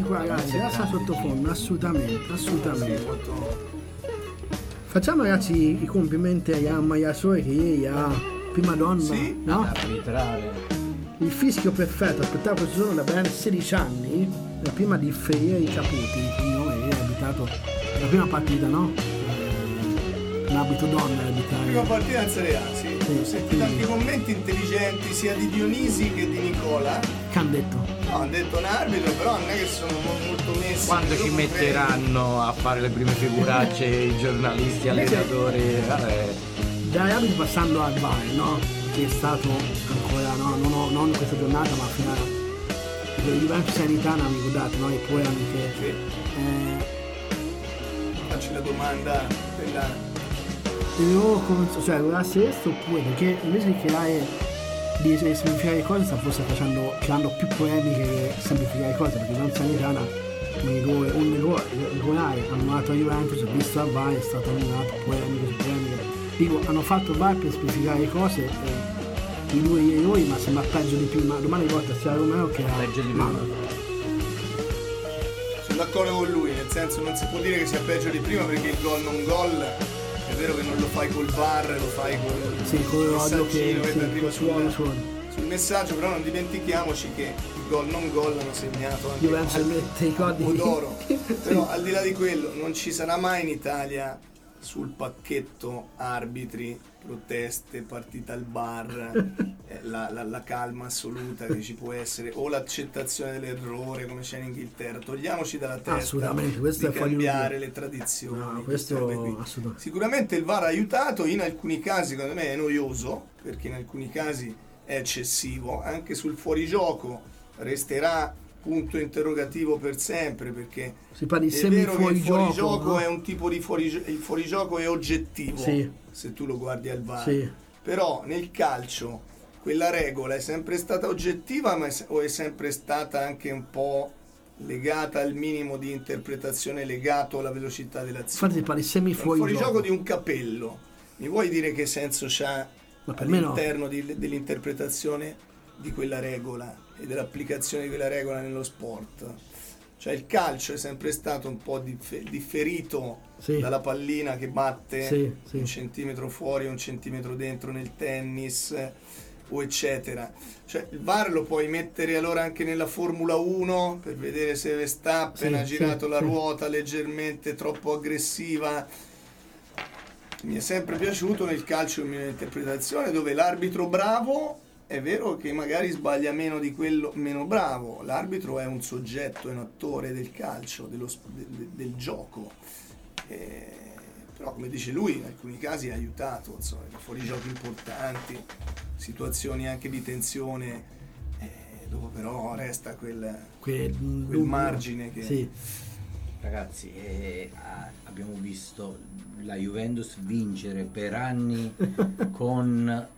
comunque ragazzi, resta sottofondo, assolutamente. Facciamo ragazzi i complimenti a Jan Maiasore che ieri ha prima donna, sì, no? Arbitrale. Il fischio perfetto, aspettavo questo giorno da ben 16 anni, prima di Ferieri Caputi, quindi noi ha abitato la prima partita, no? L'abito donna abitare. Prima partita in Serie A, sì. Ho sentito anche commenti intelligenti sia di Dionisi che di Nicola. Che hanno detto? No, hanno detto un arbitro, però non è che sono molto messi. Quando ci metteranno a fare le prime figuracce i giornalisti, allenatori? Dall'arbitro passando al VAR, no? Che è stato ancora, no, non questa giornata, ma fino a il Juventus Sanitana, mi ricordate, no? E poi anche Sì. Facci la domanda della... cioè lo stesso oppure perché invece di creare di semplificare le cose sta forse creando più polemiche che semplificare le cose, perché non Sanitana un regolare annullato a Juventus, visto al VAR è stato annullato, polemiche su polemiche, dico hanno fatto il VAR per semplificare le cose, i due eroi, ma sembra peggio di prima, domani volta sia Romeo che peggio di prima. Sono d'accordo con lui, nel senso non si può dire che sia peggio di prima, perché il gol non gol è vero che non lo fai col VAR, lo fai con il messaggino che ti arriva sul messaggio, però non dimentichiamoci che il gol non gol hanno segnato anche Pomodoro. Però al di là di quello non ci sarà mai in Italia sul pacchetto arbitri, proteste, partita al bar, la calma assoluta che ci può essere, o l'accettazione dell'errore come c'è in Inghilterra. Togliamoci dalla testa di cambiare le tradizioni. No, questo sicuramente il VAR ha aiutato, in alcuni casi secondo me è noioso, perché in alcuni casi è eccessivo, anche sul fuorigioco resterà punto interrogativo per sempre, perché si parla di è vero che il fuorigioco, no? È un tipo di il fuorigioco è oggettivo, sì, se tu lo guardi al VAR, sì. Però nel calcio quella regola è sempre stata oggettiva, o è sempre stata anche un po' legata al minimo di interpretazione, legato alla velocità dell'azione? Infatti parli fuorigioco di un capello, mi vuoi dire che senso c'ha all'interno dell'interpretazione di quella regola e dell'applicazione di quella regola nello sport? Cioè il calcio è sempre stato un po' differito, sì, dalla pallina che batte, sì, un centimetro fuori, un centimetro dentro nel tennis, o eccetera. Cioè il VAR lo puoi mettere allora anche nella Formula 1 per vedere se Verstappen ha girato la ruota leggermente troppo aggressiva. Mi è sempre piaciuto nel calcio in mia interpretazione, dove l'arbitro bravo è vero che magari sbaglia meno di quello meno bravo. L'arbitro è un soggetto, è un attore del calcio, del gioco. Però come dice lui, in alcuni casi ha aiutato, insomma, fuorigiochi importanti, situazioni anche di tensione, dove però resta quel margine che... Sì. Ragazzi, abbiamo visto la Juventus vincere per anni con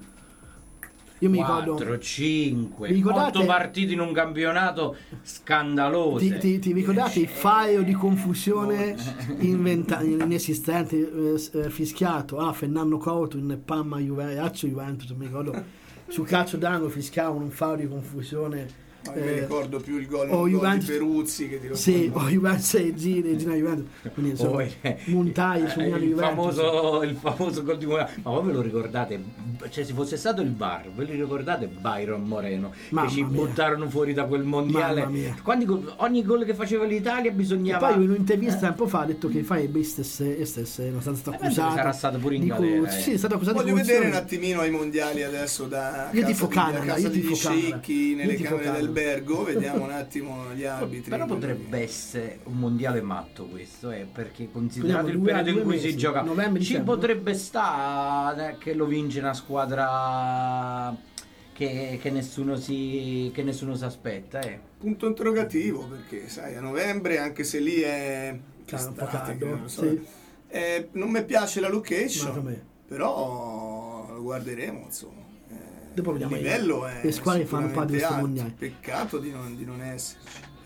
4, 5, 8 partite in un campionato scandaloso. Ti ricordate il faio di confusione inesistente, fischiato? Fernando Couto in Parma Juventus, mi ricordo, sul calcio d'angolo fischiavano un faio di confusione. Mi ricordo più il gol di Peruzzi che dirò. Sì, o Juventus e Gina Juventus. Quindi insomma, Montai su il famoso gol di Moreno. Ma voi ve lo ricordate? Cioè, se fosse stato il VAR, ve lo ricordate Byron Moreno? Che ci buttarono fuori da quel mondiale. Quando ogni gol che faceva l'Italia bisognava. E poi in un'intervista tempo fa ha detto che Fai stesse non sono stato accusato. Sarà stato pure in galera. Sì, è stato accusato. Voglio vedere un attimino ai mondiali adesso da io tifo Canada, Sceicchi nelle camere del Bergo, vediamo un attimo gli arbitri. Però potrebbe essere un mondiale matto questo, perché considerato il periodo in cui si gioca, ci potrebbe stare che lo vince una squadra che nessuno si aspetta. Punto interrogativo, perché sai, a novembre, anche se lì è caldo, non mi piace la location, però lo guarderemo, insomma. Dopo il livello è le squadre fanno parte di questo mondiale. Peccato di non esserci.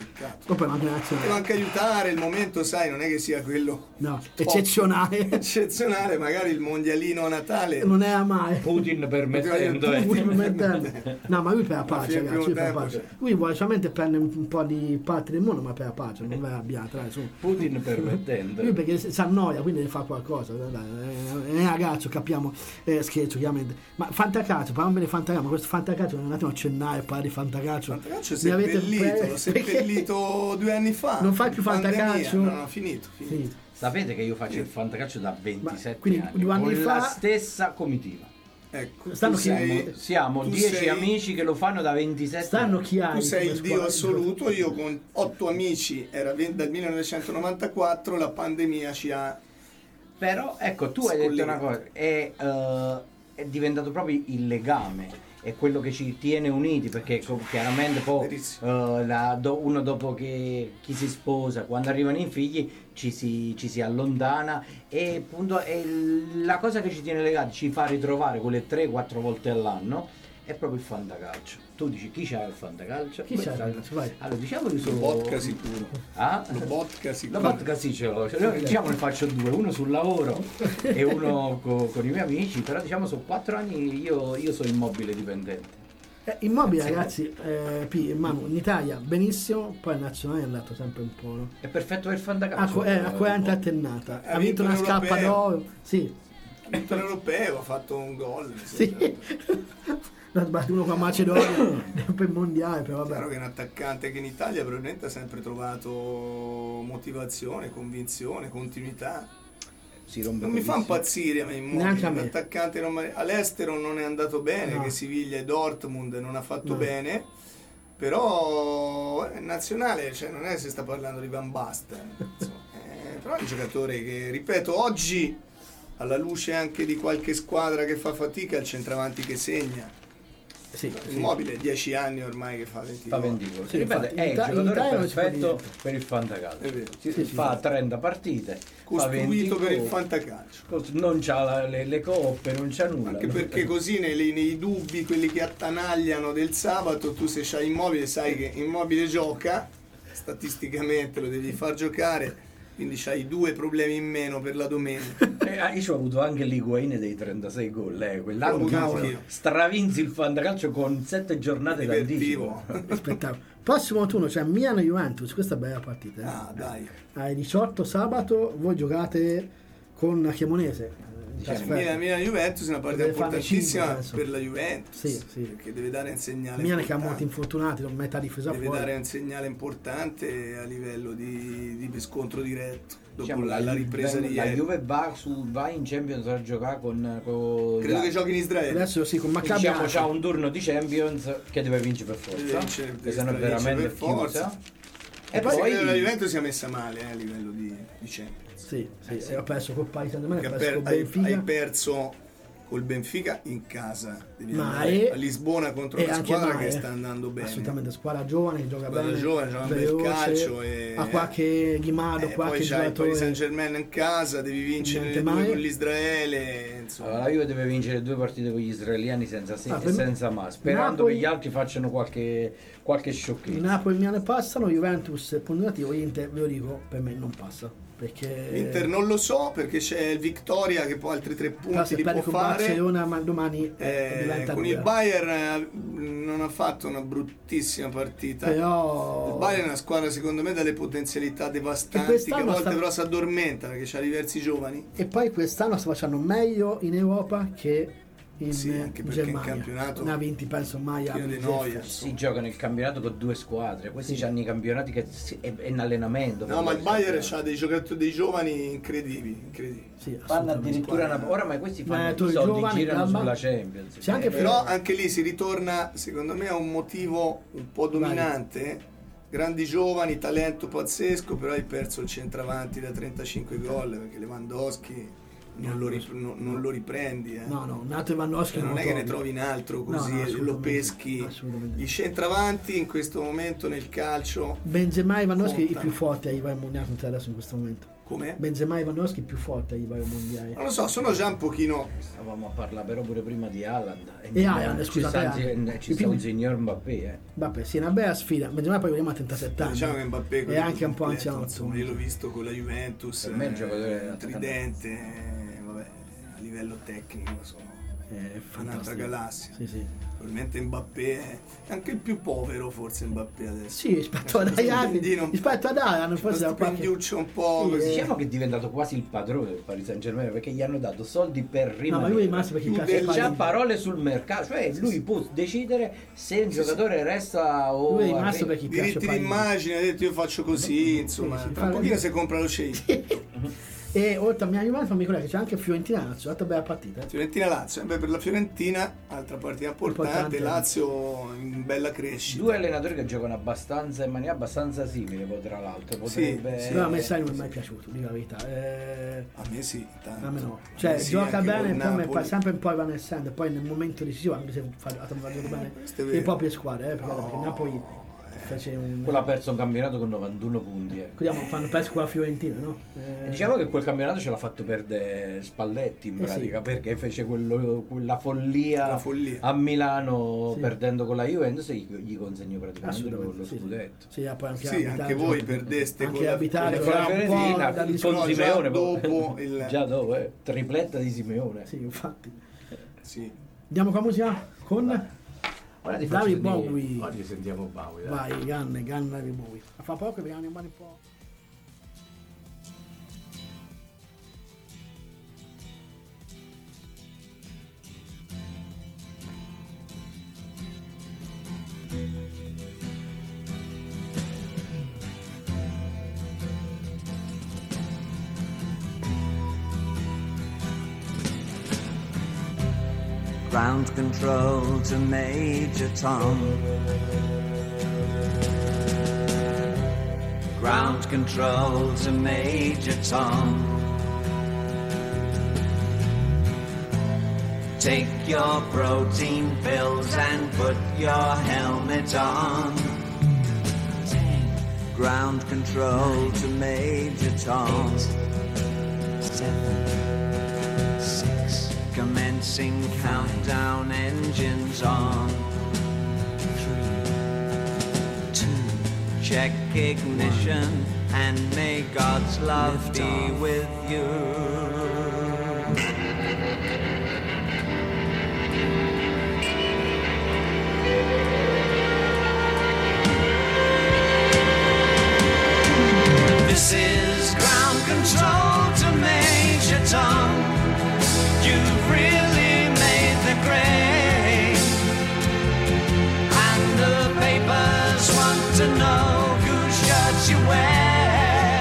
peccato. Poi manca nazionale. Deve anche aiutare, il momento, sai, non è che sia quello eccezionale. Eccezionale, magari il mondialino a Natale. Non è mai. Putin permettendo. No, ma lui per la pace, ragazzi. Lui vuole solamente prendere un po' di parte del mondo, ma per la pace, non va arrabbiato. Putin permettendo. Lui perché si annoia, quindi deve fare qualcosa. È un ragazzo, capiamo, scherzo chiaramente. Ma fantacalcio, parliamo bene di fantacalcio, ma questo fantacalcio non è un attimo accennare, parlare di fantacalcio. Fantacalcio l'ho seppellito 2 anni fa. Non fai più fantacalcio? No, finito. Sapete che io faccio il fantacalcio da 27 quindi, anni, 2 anni con fa... la stessa comitiva. Ecco, siamo 10 amici che lo fanno da 27 anni. Tu sei il dio assoluto, io con 8 amici, era dal 1994, la pandemia ci ha... Però ecco, tu hai detto una cosa, è diventato proprio il legame, è quello che ci tiene uniti, perché chiaramente poi uno dopo che chi si sposa, quando arrivano i figli ci si allontana, e appunto è la cosa che ci tiene legati, ci fa ritrovare quelle 3-4 volte all'anno, è proprio il fantacalcio. Tu dici chi c'ha il fantacalcio? Chi c'ha il fantacalcio? Vai. Allora diciamoli solo. Lo vodka sicuro. Ah? Lo vodka sicuro. Lo vodka sì ce l'ho. Diciamo ne faccio 2, uno sul lavoro e uno con i miei amici, però diciamo sono 4 anni io sono immobile dipendente. Immobile, ragazzi, Manu, in Italia benissimo, poi il nazionale è andato sempre un po', no? È perfetto per il fantacalcio. A 40 alternata. Ha vinto una scarpa d'oro. Sì. Ha vinto l'europeo, ha fatto un gol. Sì. Ha sbagliato uno con Macedonia per il mondiale, però vabbè. Chiaro che è un attaccante che in Italia probabilmente ha sempre trovato motivazione, convinzione, continuità. Non mi fa impazzire a me Immobile, un attaccante all'estero non è andato bene, che Siviglia e Dortmund non ha fatto bene, però in nazionale, cioè, non è che si sta parlando di Van Basten, però è un giocatore che, ripeto, oggi alla luce anche di qualche squadra che fa fatica, il centravanti che segna. Immobile 10 anni ormai che fa 20 gol. Ripeto, è il giocatore perfetto per il fantacalcio. Si fa 30 partite, costruito per il fantacalcio. Non c'ha le coppe, non c'ha nulla. Anche perché così nei dubbi, quelli che attanagliano del sabato, tu se c'hai Immobile sai che Immobile gioca, statisticamente lo devi far giocare, quindi c'hai 2 problemi in meno per la domenica. Io ho avuto anche l'Higuain dei 36 gol, quell'anno stravinsi il fantacalcio con 7 giornate d'anticipo. Spettacolo. Prossimo turno c'è Milan-Juventus, questa è bella partita. Dai. Alle 18 sabato voi giocate con Cremonese. Milan-Juventus è una partita importantissima per la Juventus, perché deve dare un segnale Milan che ha molti infortunati, non metà difesa deve fuori. Dare un segnale importante a livello di scontro diretto dopo la ripresa di ieri. La Juve va in Champions a giocare con credo che giochi in Israele adesso con Maccabi, diciamo c'ha un turno di Champions che deve vincere per forza, che se no è veramente chiusa. E poi la Juventus si è messa male a livello di Champions. Sì, ha perso col Paris Saint-Germain, hai perso col Benfica in casa, a Lisbona contro una squadra che sta andando bene, assolutamente, squadra giovane che gioca bene, gioca un bel calcio, ha qualche Ghimardo, qualche poi giocatore. Poi c'hai il Paris Saint-Germain in casa, devi vincere le 2 con l'Israele, insomma. Allora io deve vincere 2 partite con gli israeliani senza e senza ma, sperando Napoli, che gli altri facciano qualche sciocchezza. Napoli e Milan passano, Juventus è punitivo, Inter ve lo dico, per me non passa. Perché l'Inter non lo so, perché c'è il Victoria che poi altri 3 punti li può fare. Barcellona, ma domani con il Bayern non ha fatto una bruttissima partita. Però il Bayern è una squadra secondo me dalle potenzialità devastanti, che a volte però si addormenta perché c'ha diversi giovani. E poi quest'anno sta facendo meglio in Europa che anche perché in campionato ne ha vinti penso mai si gioca nel campionato con 2 squadre, questi hanno i campionati che è in allenamento. No, ma il Bayern ha dei giocatori, dei giovani incredibili. Fanno addirittura ora, ma questi fanno i soldi, girano sulla Champions. Però anche lì si ritorna secondo me a un motivo un po' dominante. Grandi giovani, talento pazzesco, però hai perso il centravanti da 35 gol perché Lewandowski non lo riprendi. Nato Lewandowski non è che ne trovi un altro così, lo peschi. I centravanti in questo momento nel calcio, Benzema e Lewandowski i più forti ai mondiali adesso in questo momento. Come? Benzema e Lewandowski più forte a livello mondiale. Non lo so, sono già un pochino. Stavamo a parlare però pure prima di Haaland. Scusate, ci sta un signor Mbappé. Mbappé, sì, una bella sfida. Benzema poi vediamo a 37 anni. Diciamo che Mbappé è anche un po' anziano. Insomma, io l'ho visto con la Juventus, per me è un giocatore tridente, vabbè, a livello tecnico sono un'altra galassia. Sì. Probabilmente Mbappé è anche il più povero, forse Mbappé adesso. Sì, rispetto ad Haaland forse un po' sì, diciamo che è diventato quasi il padrone del Paris Saint-Germain, perché gli hanno dato soldi per rimanere. No, ma lui è rimasto perché piace c'ha parole sul mercato, cioè lui può decidere se un giocatore resta o lui è rimasto perché piace diritti d'immagine, ha detto io faccio così, insomma, tra un pochino si compra lo shake. E oltre a Milan Juventus fammi ricordare che c'è anche Fiorentina-Lazio, un'altra bella partita. Fiorentina-Lazio, per la Fiorentina, altra partita importante, Lazio in bella crescita. Due allenatori che giocano in maniera abbastanza simile, poi tra l'altro. Potrebbe... Sì. No, a me sai non mi è mai piaciuto, dico la verità. A me sì, tanto. A me no. Cioè, gioca bene, poi sempre un po' evanescente, poi nel momento decisivo, anche se ha fatto bene le proprie squadre, perché Napoli quello ha perso un campionato con 91 punti. Fanno perso con la Fiorentina, no? Diciamo che quel campionato ce l'ha fatto perdere Spalletti in pratica, perché fece quella follia a Milano, perdendo con la Juventus, e gli consegnò praticamente lo scudetto. Sì, anche voi perdeste con la Fiorentina, con Simeone dopo già dopo tripletta di Simeone. Sì, infatti. Sì. Andiamo con la musica con David Bowie. Oggi sentiamo Bowie. Vai, David Bowie. Fra poco vediamo un po'. Ground control to Major Tom. Ground control to Major Tom. Take your protein pills and put your helmet on. Ground control to Major Tom. 8, 7, 6. Commencing countdown, engines on. 3, 2, check ignition, and may God's love be with you. This is ground control to Major Tom. You've really made the grade, and the papers want to know whose shirts you wear.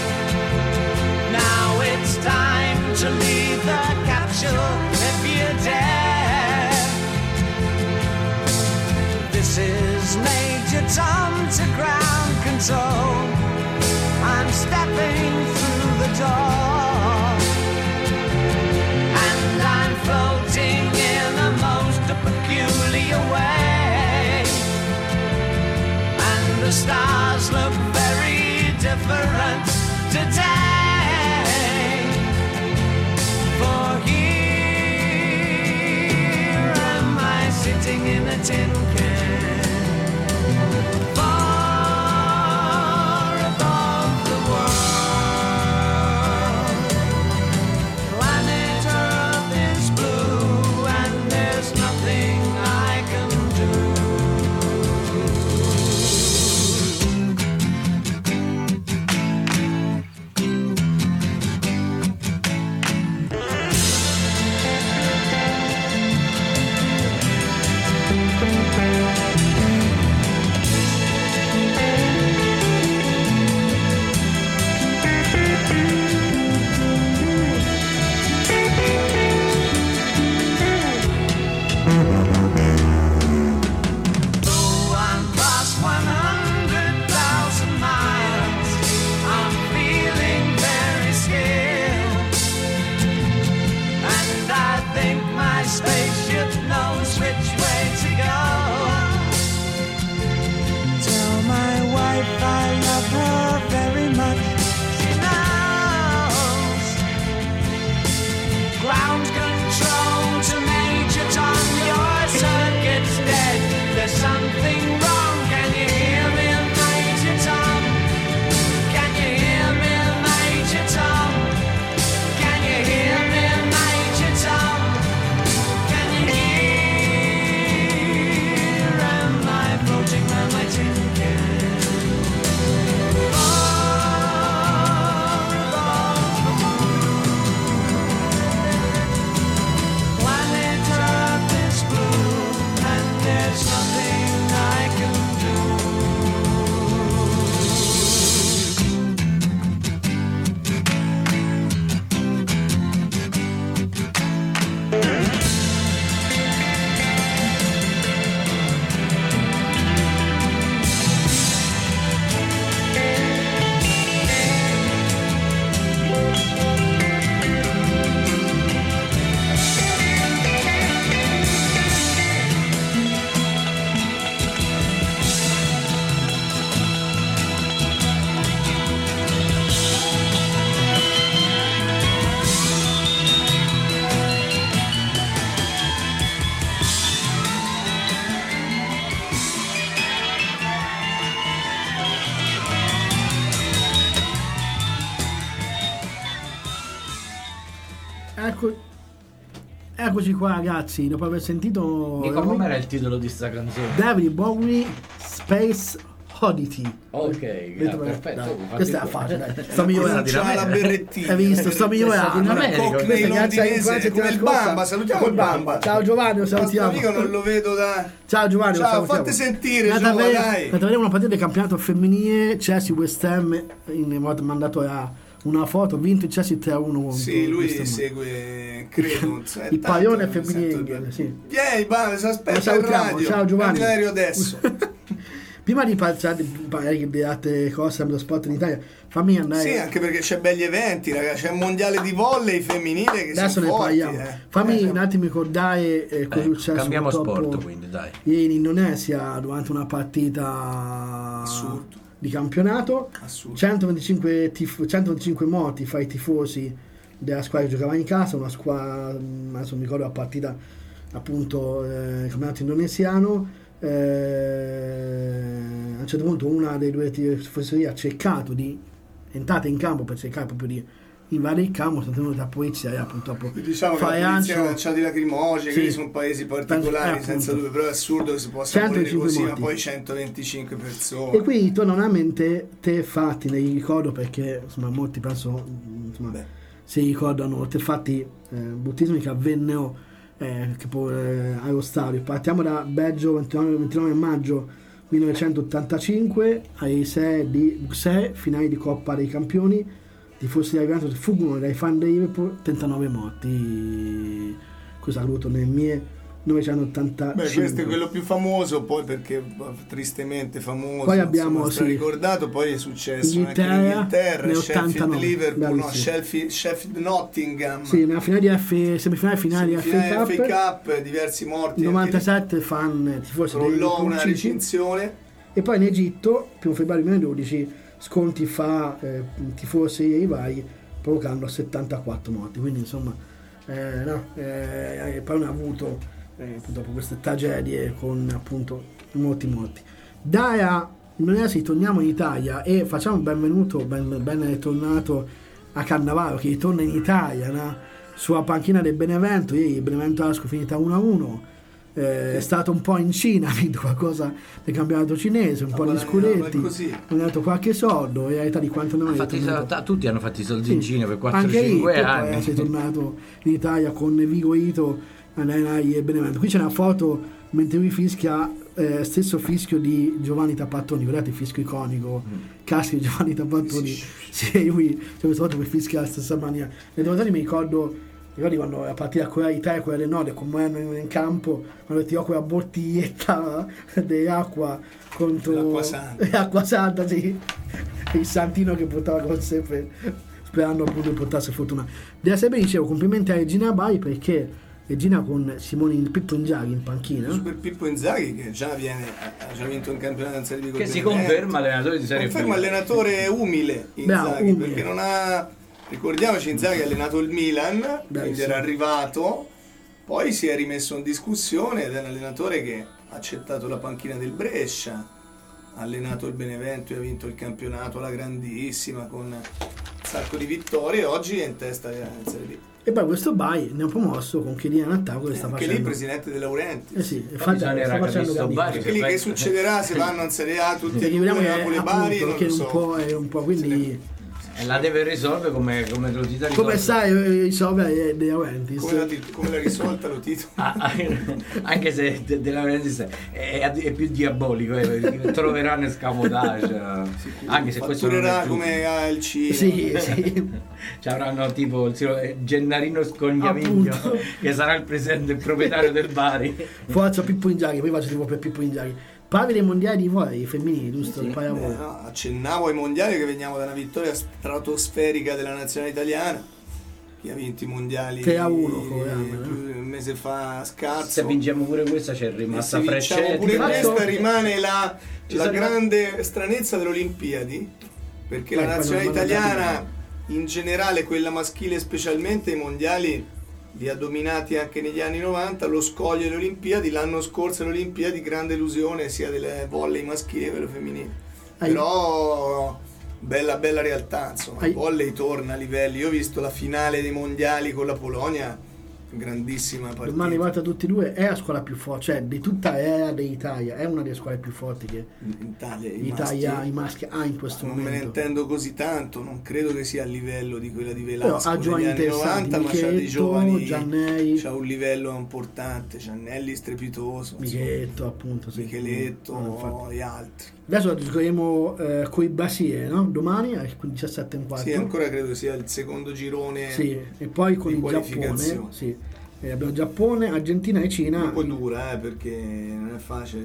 Now it's time to leave the capsule if you dare. This is Major Tom to ground control. I'm stepping through the door, and I'm floating in a most peculiar way, and the stars look very different today. For here am I sitting in a tin can. Far above the world. Eccoci qua ragazzi, dopo aver sentito Nico, com'era il titolo di sta canzone? David Bowie Space Oddity. Ok, perfetto. Questa è facile, dai. Sto migliorando. C'ha la berrettina. Hai visto? Sto migliorando. Cockney londinese come il Bamba. Salutiamo il Bamba. Ciao Giovanni, lo salutiamo. Amico non lo vedo da... Ciao Giovanni, ciao, fate sentire Giovanni, dai. Vedremo una partita del campionato femminile Chelsea West Ham. Mi ha mandato una foto, vinto il Chelsea 3-1. Sì, lui segue, credo. Il pallone femminile, sì. Vieni, Bamba, si aspetta in radio. Ciao Giovanni. L'aereo adesso. Prima di parlare di altre cose dello sport in Italia, fammi andare. Sì, anche perché c'è belli eventi, ragazzi. C'è il mondiale di volley femminile che adesso ne forti, parliamo. Fammi un attimo ricordare cosa è successo. Cambiamo sport, quindi dai. Ieri in Indonesia durante una partita di campionato. 125 morti fra i tifosi della squadra che giocava in casa, una squadra, adesso non mi ricordo la partita, appunto il campionato indonesiano. A un certo punto una dei due tifoserie ha cercato di entrare in campo per cercare proprio di invadere il campo, sono venuti la polizia e purtroppo diciamo che la polizia ha lanciato i lacrimogeni, che sono paesi particolari senza dubbio, però è assurdo che si possa morire così, ma poi 125 persone. E qui tornano a mente tre fatti, ne ricordo perché insomma molti penso si ricordano tre fatti bruttissimi che avvennero allo stadio. Partiamo da Belgio, 29 maggio 1985, ai 6 di Bruxelles, finali di Coppa dei Campioni. Tifosi della Juventus fuggono dai fan del Liverpool, 39 morti. Questo è accaduto nel 1985. Questo è quello più famoso, poi perché tristemente famoso, poi abbiamo ricordato, poi è successo anche in Inghilterra, Sheffield Liverpool, Sheffield Nottingham. Sì, nella finale di semifinale di FA Cup, diversi morti. 97 fan tifosi crollò una recinzione. E poi in Egitto, 1 febbraio 2012, sconti fra tifosi rivali provocando 74 morti. Quindi insomma poi non ha avuto dopo queste tragedie con appunto molti morti. Da Indonesia torniamo in Italia e facciamo un benvenuto, ben ritornato a Cannavaro, che ritorna in Italia, no? Sulla panchina del Benevento. Ieri il Benevento Asco finita 1-1. È stato un po' in Cina, ha vinto qualcosa del campionato cinese, un po' di scudetti, ha dato qualche soldo e all'età di quanto ne ha tutti hanno fatto i soldi in Cina per 4-5 anni. Poi sei tornato in Italia con Vigo Ito, Anai e Benevento. Qui c'è una foto mentre lui fischia, stesso fischio di Giovanni Tappattoni, guardate il fischio iconico, caschi di Giovanni Tappattoni. Sì, lui c'è questa foto che fischia alla stessa maniera. Nel domani mi ricordo quando la partita quella d'Italia e quella del Nord, come erano in campo, quando tirò quella bottiglietta dell'acqua contro l'acqua santa, sì, il santino che portava con sé sperando appunto di portarsi fortuna. Della Serie B, dicevo, complimenti a Regina Bai, perché Regina con Simone Pippo Inzaghi in panchina. Super Pippo Inzaghi che ha già vinto un campionato in Serie B, che si conferma allenatore di Serie B. Conferma allenatore umile Inzaghi, perché non ha... Ricordiamoci, Inzaghi ha allenato il Milan, quindi era arrivato, poi si è rimesso in discussione ed è un allenatore che ha accettato la panchina del Brescia, ha allenato il Benevento e ha vinto il campionato alla grandissima con un sacco di vittorie, e oggi è in testa in Serie B. E poi questo Bai ne ha promosso con Chiellini Attacco che sta facendo. Anche lì presidente De Laurentiis. Sì, infatti sta facendo anche lì che succederà se vanno in Serie A tutti e due, Napoli e Bari, non lo so. È un po' quindi... la deve risolvere come lo Tito risolve. Come sai risolvere De Laurentiis? Come l'ha risolta lo Tito? Anche se De Laurentiis è più diabolico, troverà un escamotage, anche se questo fatturerà come ha il Cino. Sì. Ci avranno tipo Gennarino Scognamiglio che sarà il presidente, il proprietario del Bari. Forza Pippo Inzaghi, poi faccio tipo per Pippo Inzaghi. Parli dei mondiali di voi femminili, giusto? Sì, accennavo ai mondiali che veniamo da una vittoria stratosferica della nazionale italiana, che ha vinto i mondiali 3-1 un mese fa scarso. Se vinciamo pure questa c'è rimasta Freccetti. Pure questa rimane la grande stranezza delle Olimpiadi, perché la nazionale italiana in generale, quella maschile specialmente, i mondiali li ha dominati anche negli anni 90, lo scoglio delle Olimpiadi, l'anno scorso alle Olimpiadi grande illusione sia delle volley maschili che quello femminile. Però bella realtà, insomma. Il volley torna a livelli. Io ho visto la finale dei mondiali con la Polonia, grandissima partita. Domani volta tutti e due, è la squadra più forte, cioè di tutta l'era dell'Italia, è una delle squadre più forti che l'Italia i maschi ha in questo momento. Non me ne intendo così tanto, non credo che sia a livello di quella di Velasco ha negli anni 90, ma c'ha dei giovani, Giannelli, c'ha un livello importante, Giannelli strepitoso, Micheletto appunto, Micheletto e altri. Adesso giocheremo con il Brasile, no? Domani alle 17:15. Sì, ancora credo sia il secondo girone. Sì, e poi con il Giappone. Sì. Abbiamo Giappone, Argentina e Cina. Un po' dura, perché non è facile,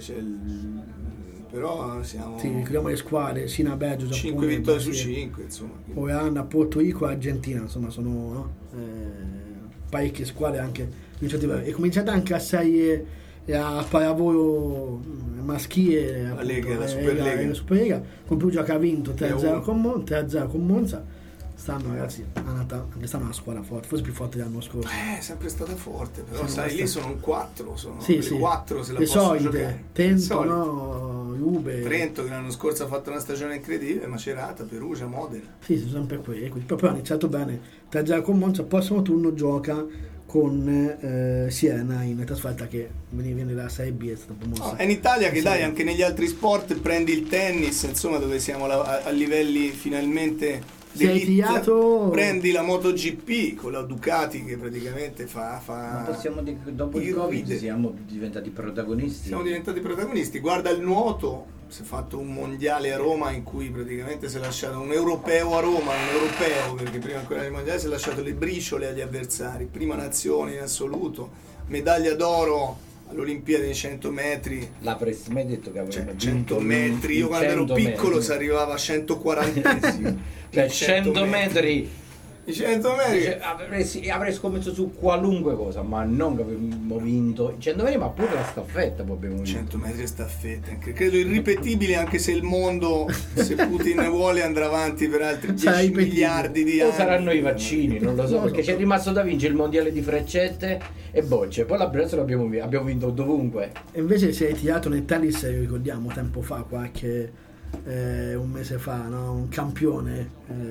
però siamo. Sì, ricordiamo le squadre, Cina, Belgio, Giappone. 5 vittorie su 5, insomma. Olanda, Porto Rico e Argentina, insomma, sono parecchie squadre anche vincitive. E cominciate anche la serie a pallavolo maschile, la Lega, la Superlega, con Perugia che ha vinto 3-0 con Monza. Stanno, ragazzi, anche stanno una squadra forte, forse più forte dell'anno scorso. È sempre stata forte, però sai, lì sono un 4, sono sì, le 4 se la le possono solite, giocare. Trento, no, Juve. Trento che l'anno scorso ha fatto una stagione incredibile, Macerata, Perugia, Modena. Sì, sono sempre quelli. Poi ha iniziato bene, 3-0 con Monza, prossimo turno gioca con Siena in trasferta che viene dalla Serie B, è stata promossa. È in Italia che dai, anche negli altri sport prendi il tennis, insomma, dove siamo a livelli finalmente prendi la MotoGP con la Ducati che praticamente fa ma possiamo dire che dopo il Covid siamo diventati protagonisti. Guarda il nuoto, si è fatto un mondiale a Roma in cui praticamente si è lasciato un europeo a Roma, perché prima ancora del mondiale si è lasciato le briciole agli avversari, prima nazione in assoluto, medaglia d'oro all'Olimpiade in 100 metri. L'avresti detto che avremmo 100 metri, io quando ero piccolo si arrivava a 140esimo. Cioè 100 metri. I 100 metri avrei scommesso su qualunque cosa, ma non che avremmo vinto i 100 metri, ma pure la staffetta poi abbiamo vinto. 100 metri staffetta, credo irripetibile, anche se il mondo, se Putin vuole, andrà avanti per altri 10 miliardi di anni. O saranno i vaccini, non lo so, perché c'è rimasto da vincere il mondiale di freccette e bocce, poi la Brezza abbiamo vinto dovunque. E invece si è tirato nel tennis, ricordiamo tempo fa, un mese fa, no? Un campione,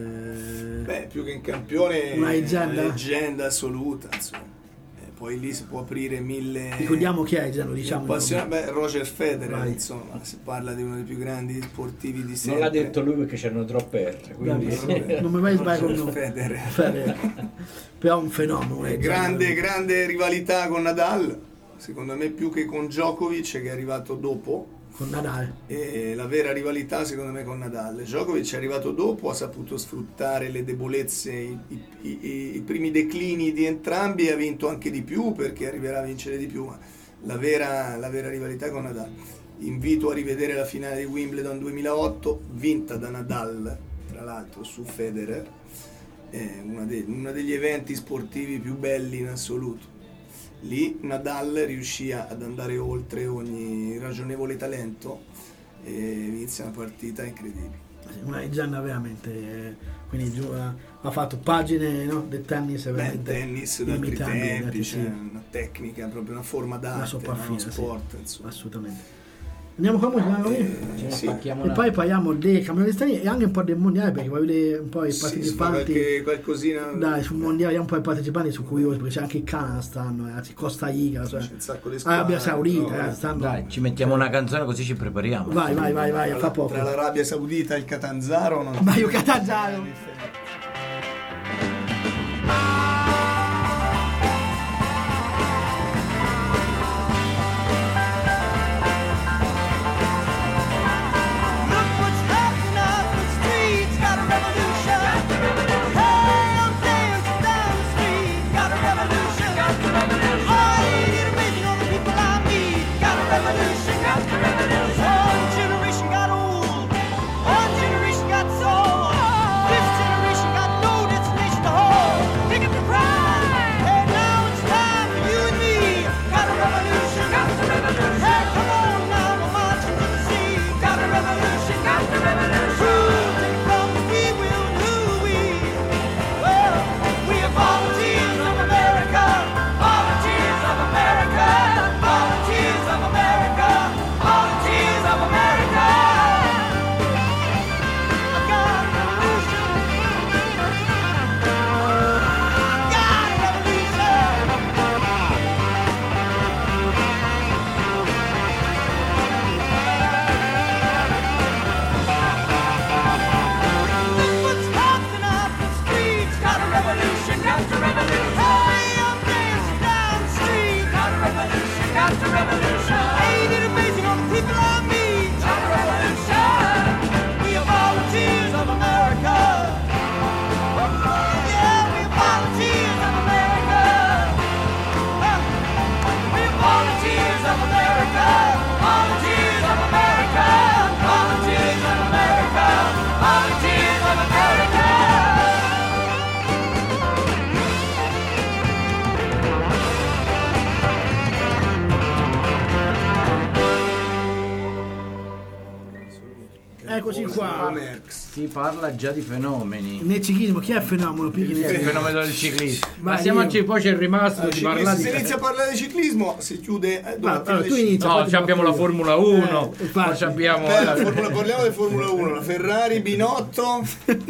più che un campione, una leggenda assoluta, insomma. Poi lì si può aprire mille. Ricordiamo chi è, diciamo. Roger Federer, insomma, si parla di uno dei più grandi sportivi di sempre. Non l'ha detto lui perché c'erano troppe R, quindi non mi mai sbaglio con nome. Federer. Però un fenomeno. Grande rivalità con Nadal, secondo me più che con Djokovic che è arrivato dopo. Con Nadal. E la vera rivalità secondo me con Nadal. Djokovic è arrivato dopo, ha saputo sfruttare le debolezze, i primi declini di entrambi e ha vinto anche di più perché arriverà a vincere di più, ma la vera rivalità con Nadal. Invito a rivedere la finale di Wimbledon 2008 vinta da Nadal, tra l'altro su Federer, uno degli eventi sportivi più belli in assoluto. Lì Nadal riuscì ad andare oltre ogni ragionevole talento e inizia una partita incredibile. Una leggenda veramente, quindi ha fatto pagine, no, del tennis veramente. Tennis da altri tempi, c'è una tecnica, proprio una forma d'arte, uno sport, insomma. Assolutamente. Andiamo qua e poi parliamo dei campionati stranieri e anche un po' del mondiale, perché voglio vedere un po' i partecipanti. Qualcosina. Dai, sul mondiale un po' i partecipanti su curiosi, perché c'è anche il Canada stanno, ragazzi, Costa Rica, c'è un sacco di squadre, Arabia Saudita, ragazzi, stanno. Dai, ci mettiamo una canzone così ci prepariamo. Vai, fa poco. Tra l'Arabia Saudita e il Catanzaro non. Vai, Catanzaro. One generation got soul, this generation got eccoci qua. Si parla già di fenomeni. Nel ciclismo, chi è il fenomeno? Chi è il fenomeno del ciclismo? Vai, Passiamoci, poi c'è rimasto di parlare di... Se inizia a parlare di ciclismo, si chiude tu inizia. No, abbiamo la Formula 1, poi abbiamo... parliamo di Formula 1, la Ferrari, Binotto.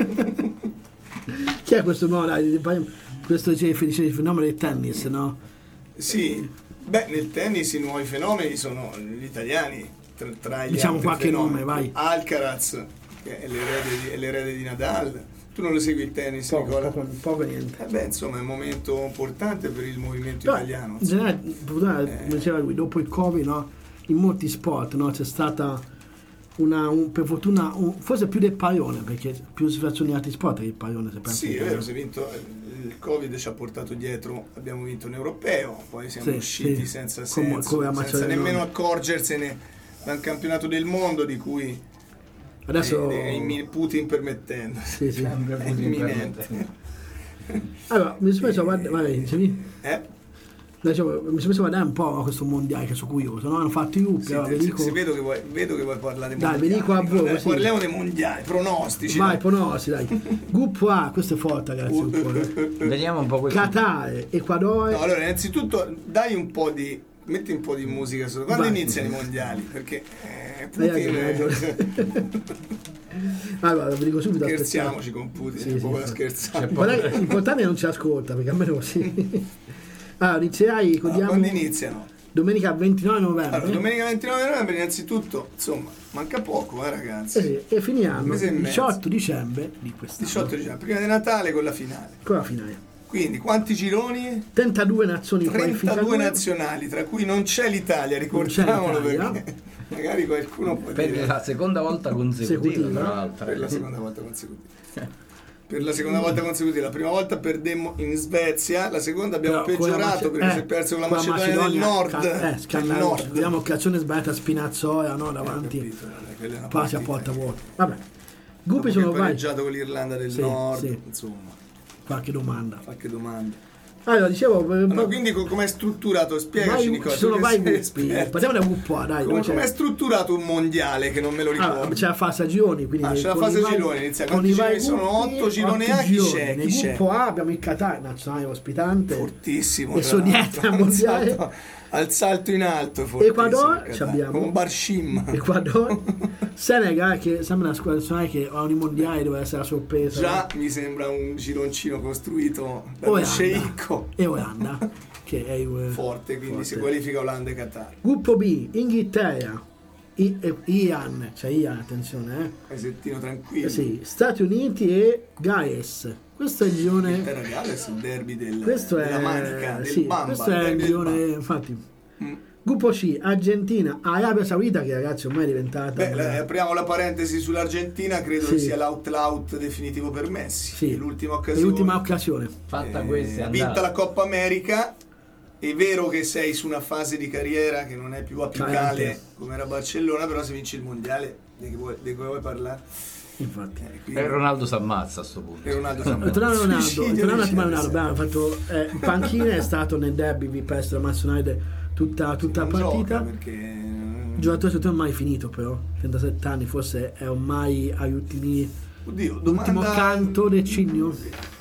Chi è questo nuovo? Questo definisce il fenomeno del tennis, no? Sì, nel tennis i nuovi fenomeni sono gli italiani, tra gli diciamo altri qualche fenomeni. Nome, vai. Alcaraz, che è l'erede di Nadal. Tu non lo segui il tennis, Nicola? Poco niente. Insomma è un momento importante per il movimento italiano. In generale, diceva lui, dopo il Covid, no? In molti sport, no? C'è stata per fortuna, forse più del pallone, perché più si facciano gli altri sport che il pallone. Sì, è vero, si è vinto, il Covid ci ha portato dietro, abbiamo vinto un europeo, poi siamo usciti senza senso, senza nemmeno accorgersene dal campionato del mondo di cui adesso Putin permettendo. Sì. Imminente. Allora, mi sono messo a guardare, mi sono messo a guardare un po' a questo mondiale che sono curioso, no? Hanno fatto i gruppi. Vedo che vuoi parlare dei mondiali. Dai, vedi qua a voi. Parliamo dei mondiali, pronostici. Vai, pronostici, dai. Gruppo A, questo è forte, ragazzi. Vediamo un po' questo. Qatar, Ecuador. No, allora, innanzitutto metti un po' di musica sotto. Quando iniziano i mondiali? Perché Putin allora, vi dico subito. Scherziamoci con Putin, un po' da scherzare. L'importante è che non ci ascolta, perché a me così. Allora, inizierai quando iniziano? Domenica 29 novembre. Allora, domenica 29 novembre, innanzitutto, insomma, manca poco, ragazzi. E finiamo il 18 dicembre di quest'anno. 18 dicembre, prima di Natale con la finale. Quindi, quanti gironi? 32 nazioni 32 nazionali, tra cui non c'è l'Italia, ricordiamolo, perché magari qualcuno può per dire. la seconda volta consecutiva, tra l'altro. Per la seconda volta consecutiva. Per la seconda volta consecutiva, la prima volta perdemmo in Svezia, la seconda abbiamo peggiorato perché si è perso con la Macedonia del Nord. Vediamo che azione sbagliata Spinazzola, no, davanti. Poi si a porta vuota. Vabbè. Gruppi sono pareggiato con l'Irlanda del Nord, insomma. Qualche domanda. Allora, dicevo, quindi com'è strutturato? Spiegaci, Nicola. Ci sono vari gruppi. Partiamo da gruppo A, dai. Com'è strutturato un mondiale che non me lo ricordo? C'è la fase a gironi, quindi c'è la fase a gironi, inizia con i vari sono 8 gironi A, chi c'è? Nel gruppo A abbiamo il Qatar, nazionale ospitante. Fortissimo. E sognate al mondiale. Al salto in alto, Ecuador abbiamo un Barshim. Ecuador, Senegal, che sembra una squadra nazionale che ogni mondiale deve essere la sorpresa. Già mi sembra un gironcino costruito da Sceicco. E Olanda, che è forte, quindi si qualifica Olanda e Qatar. Gruppo B, Inghilterra, Iran, attenzione, Paesettino tranquillo. Sì, Stati Uniti e Galles. Questo è il girone. Galles, il derby della Manica, del Bamba. Questo è il girone, infatti. Gruppo C, Argentina, Arabia Saudita, che ragazzi ormai è diventata. Apriamo la parentesi sull'Argentina, credo sia l'out definitivo per Messi. Sì. L'ultima occasione. Fatta questa. Ha vinto la Coppa America. È vero che sei su una fase di carriera che non è più apicale come era Barcellona, però se vinci il mondiale di cui vuoi parlare? Infatti. E Ronaldo si ammazza a sto punto. Tornando un attimo a Ronaldo, abbiamo fatto in panchina, è stato nel derby, vi perso la Manchester United tutta la partita. Il giocatore secondo me è mai finito, però 37 anni, forse è ormai agli ultimi. L'ultimo canto del cigno.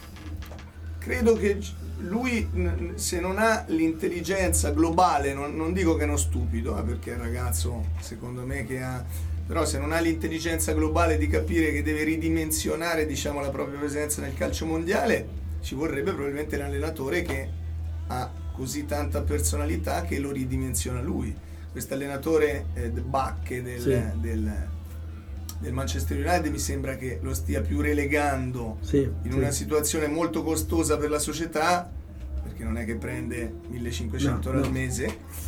Credo che lui, se non ha l'intelligenza globale, non dico che è uno stupido, perché è un ragazzo secondo me che ha, però se non ha l'intelligenza globale di capire che deve ridimensionare, diciamo, la propria presenza nel calcio mondiale, ci vorrebbe probabilmente un allenatore che ha così tanta personalità che lo ridimensiona lui. Questo allenatore Bacche del Manchester United mi sembra che lo stia più relegando in una situazione molto costosa per la società, perché non è che prende 1500 euro al mese,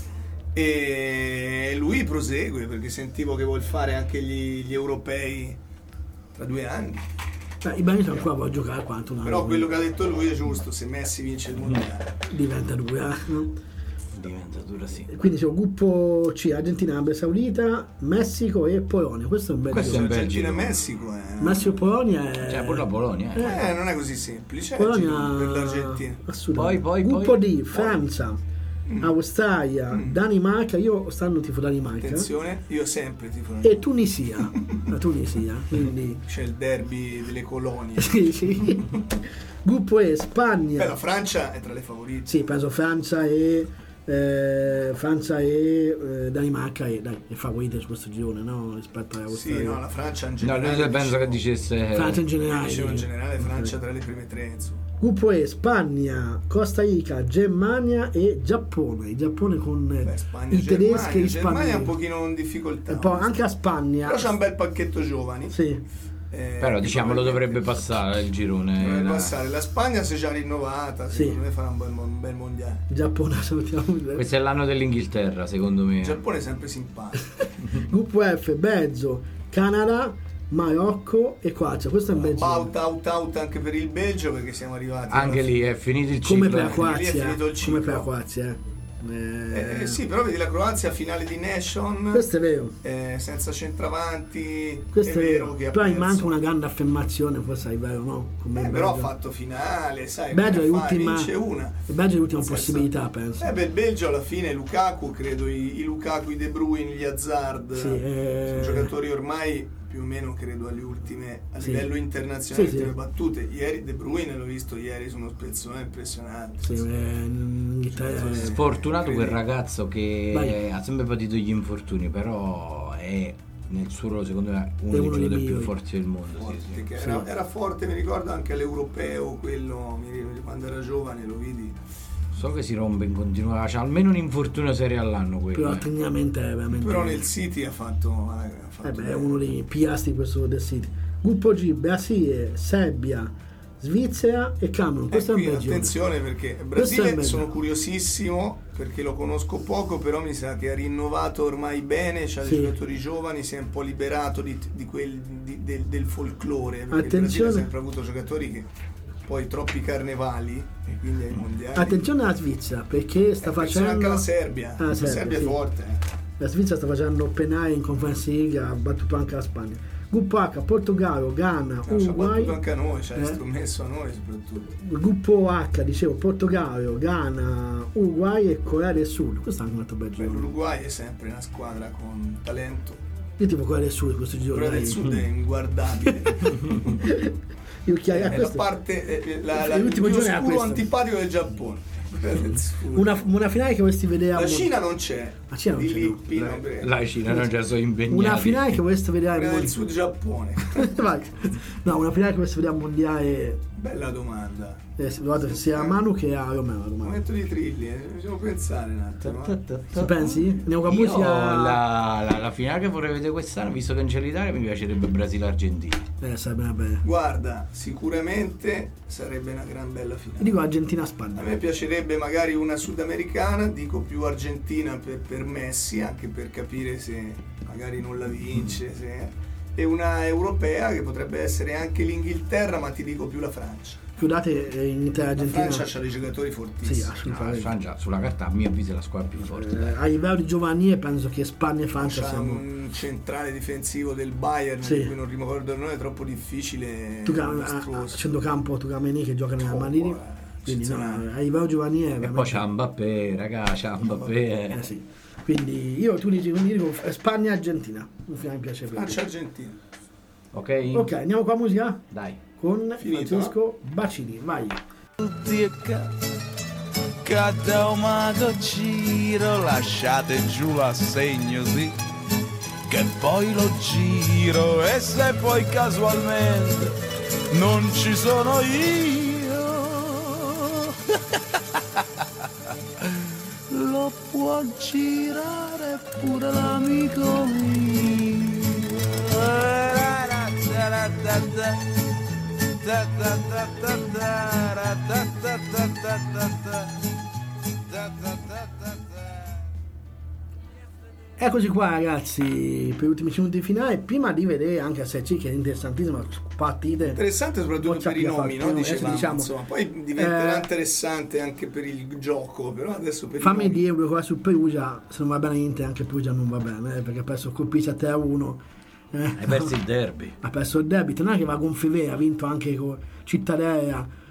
e lui prosegue perché sentivo che vuol fare anche gli europei tra 2 anni. I bambini ancora può giocare quanto un anno. Però quello che ha detto lui è giusto, se Messi vince il mondiale diventa dura. Diventa dura, sì. Quindi c'è un gruppo C, Argentina, Arabia Saudita, Messico e Polonia. Questo è un bel giro. Argentina e Messico Messico e Polonia è. Cioè pure la Polonia non è così semplice. Polonia per l'Argentina. Poi gruppo D, Francia, Australia, Danimarca, io stanno tifo Danimarca. Attenzione, io sempre tifo E Tunisia, la Tunisia, quindi c'è il derby delle colonie. sì. Gruppo E, Spagna. La Francia è tra le favorite. Sì, penso Francia e Danimarca e favorite su questo girone, no? Rispetto all'Australia. Sì, no, la Francia in generale. No, io penso che dicesse Francia in generale. Dicevo in generale Francia tra le prime tre, insomma. Gruppo E, Spagna, Costa Rica, Germania e Giappone. Il Giappone con Spagna, i tedeschi e gli Germania è un spagnoli. pochino in difficoltà. Un po' anche la Spagna. Però c'è un bel pacchetto giovani. Sì. Però diciamo lo dovrebbe passare il girone. Dovrebbe passare. La Spagna si è già rinnovata, Sì. secondo me farà un bel mondiale. Il Giappone salutiamo. Questo è l'anno dell'Inghilterra, secondo me. Il Giappone è sempre simpatico. Gruppo F, Belgio, Canada, Marocco e Croazia. Questo è il Belgio. Out anche per il Belgio, perché siamo arrivati Anche lì è finito il ciclo. Come per la lì è Croazia. finito il ciclo. Come per la Croazia. Sì, però vedi la Croazia finale di Nation, Questo è vero. senza centravanti. Questo è vero. Che ha Però gli perso. manca una grande affermazione, forse è vero, no? Come il Però ha Belgio. fatto finale, sai, Belgio è come fa? l'ultima, Vince una. il Belgio è l'ultima Senza- possibilità, penso. Il Belgio alla fine Lukaku, credo i Lukaku, i De Bruyne, gli Hazard, Sì, sono giocatori ormai più o meno credo alle ultime a Sì. livello internazionale, Sì, ultime sì. battute. Ieri De Bruyne l'ho visto ieri su uno spezzone impressionante. Sì, in Inghilterra Sfortunato quel ragazzo che Vai. ha sempre patito gli infortuni, però è nel suo ruolo secondo me uno È dei uno dei giocatori più migliori. forti del mondo. Forte, Sì. che Sì. era forte, mi ricordo anche all'europeo, quello quando era giovane lo vidi. So che si rompe in continuazione, c'ha almeno un infortunio serio all'anno quello. però tecnicamente è veramente Però nel City ha fatto è bene. uno dei pilastri questo del City. Gruppo G, Brasile, Serbia, Svizzera e Camerun. Questo è un Qui bel giro. attenzione, perché Questo è Brasile bello. sono curiosissimo perché lo conosco poco, però mi sa che ha rinnovato ormai bene, c'ha Sì. dei giocatori giovani, si è un po' liberato del folklore, perché il Attenzione. Brasile ha sempre avuto giocatori che poi troppi carnevali e quindi ai mondiali. Attenzione alla Svizzera perché sta Attenzione facendo anche la Serbia. Ah, La Serbia, Serbia sì. è forte. La Svizzera sta facendo penare in Conference League, ha battuto anche la Spagna. Gruppo H, Portogallo, Ghana, Ci ha Uruguay. battuto anche a noi, ci ha Eh. estromesso a noi soprattutto. Gruppo H, dicevo, Portogallo, Ghana, Uruguay e Corea del Sud. Questo è anche un altro bel Beh, giro. L'Uruguay è sempre una squadra con talento. Io tipo Corea del Sud questo giro. Corea del dai. Sud è inguardabile. Io chiaro, È la questo- parte l'ultimo il più giorno era oscuro questo. antipatico del Giappone. Corea del Sud. una finale che vorresti vedere a La Mon- Cina non c'è. La Cina non Di c'è, no. Lippi, no, beh. La Cina non già sono impegnati. una finale che vorresti vedere Corea al del mondiale. Sud Giappone. Vai. No, una finale che vorresti vedere al mondiale. Bella domanda. Guardate, sia a Manu che a Romeo. Momento di trilli, bisogna pensare un attimo. Ci pensi? Andiamo con la Io musica. la finale che vorrei vedere quest'anno, visto che non c'è l'Italia, mi piacerebbe Brasile-Argentina. Sarebbe una bella. Guarda, sicuramente sarebbe una gran bella Io finale. dico A Argentina-Spagna. me piacerebbe magari una sudamericana, dico più Argentina per Messi, anche per capire se magari non la vince, e una europea che potrebbe essere anche l'Inghilterra, ma ti dico più la Francia. Chiudate in Italia La Argentina. Francia ha dei giocatori Sì, fortissimi. La assolutamente. Francia sulla carta a mio avviso è la squadra più forte. dai. A livello di giovanile penso che Spagna e Francia C'ha siamo. un centrale difensivo del Bayern, Sì. di cui non ricordo il nome, è troppo difficile. Tu a mostruoso. centrocampo Tucameni che gioca nella Oh, Manini. eh, Quindi no, eccezionale. a livello giovanile è E poi veramente- c'ha Mbappé, raga, c'ha Mbappé. sì. Quindi tu dici, quindi dico Spagna e Argentina. Un finale mi piace proprio. Francia-Argentina. Ok? Ok, andiamo con la musica Dai. con Finito, Francesco Bacini. Vai. tutti e cada umato giro lasciate giù l'assegno sì che poi lo giro e se poi casualmente non ci sono io lo può girare pure l'amico mio Eccoci qua ragazzi per gli ultimi minuti di finale. Prima di vedere anche a Secchi che è interessantissima partite. Interessante soprattutto per i nomi, no? Dicevamo, diciamo, insomma. Poi diventerà interessante anche per il gioco, però adesso per i fammi nomi. dire una cosa su Perugia, se non va bene niente anche Perugia non va bene, perché ha perso colpisce a 3-1. Hai perso il derby. Ha perso il debito, non è che va a gonfie vere, ha vinto anche con Cittadella,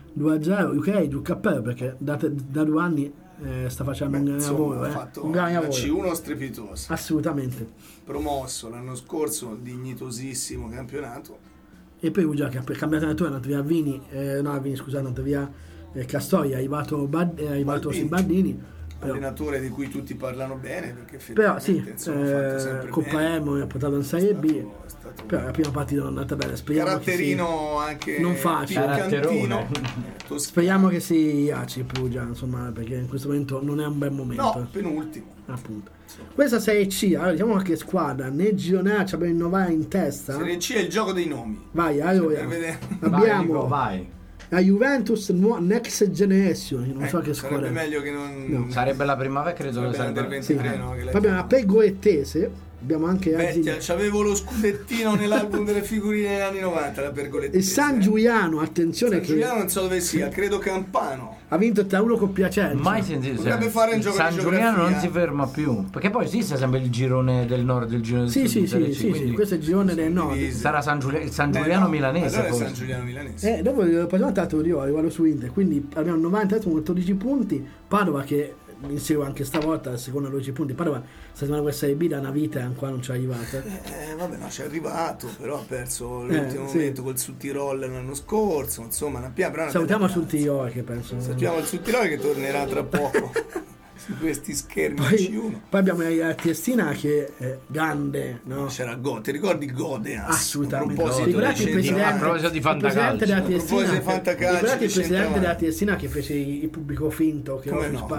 2-0, UK giù cappello perché da 2 anni sta facendo un gran lavoro. Ha fatto un gran una lavoro. C1 strepitosa. Assolutamente. Promosso l'anno scorso, dignitosissimo campionato. E poi già che per cambiare allenatore è andato via Vini, è andato via Castoia, è arrivato Baldini. Però, allenatore di cui tutti parlano bene perché però sì, insomma, ha fatto sempre Coppa bene. Emo è portato in Serie B, È stato però la prima partita non è andata bene, speriamo caratterino anche non facile. piccantino. Speriamo che si aci Perugia, insomma, perché in questo momento non è un bel momento. No, penultimo. Appunto. Questa Serie C, allora diciamo che squadra, né Girone abbiamo il Novara in testa. Serie C è il gioco dei nomi. Vai, allora Per vedere. abbiamo vai. la Juventus Next Generation, io non so che squadra Sarebbe è. meglio che non No. Sarebbe la primavera, credo che sarebbe sarebbe. del Sì. 23, no, che Poi abbiamo la Pergolettese, abbiamo anche Vecchia, c'avevo lo scudettino nell'album delle figurine degli anni 90, la Pergolettese. il San Giuliano, attenzione San che Giuliano non so dove sia, credo Campano. ha vinto 3-1 con Piacenza. Mai sentito. Potrebbe fare un gioco San di Giuliano geografia. non si ferma più. Perché poi esiste sempre il girone del nord e il girone del Sì, sud. sì, di Serie sì, C, sì, quindi questo è il girone del nord. divisi. sarà il San Giuliano No, milanese. allora è Forse. San Giuliano milanese. Dopo la prossima volta te lo dico, arrivo su Inter, quindi abbiamo 90 con 14 punti, Padova che insegue anche stavolta, seconda 12 punti, Padova settimana questa Serie B da una vita e ancora non ci è arrivata. Vabbè, no, ci è arrivato, però ha perso l'ultimo sì. momento col Sud Tirol l'anno scorso, insomma, però Salutiamo sul Tirol che penso. Salutiamo il Sud Tirol che tornerà tra poco su questi schermi Poi, C1. poi abbiamo la Triestina che è grande, no? C'era ti ricordi Godeas? Assolutamente. A proposito Ricordate il del presidente, A proposito di il presidente fantacalcio. della A proposito Triestina, di fantacalcio, ricordate il di presidente centravanti. della Triestina che fece il pubblico finto che Come no,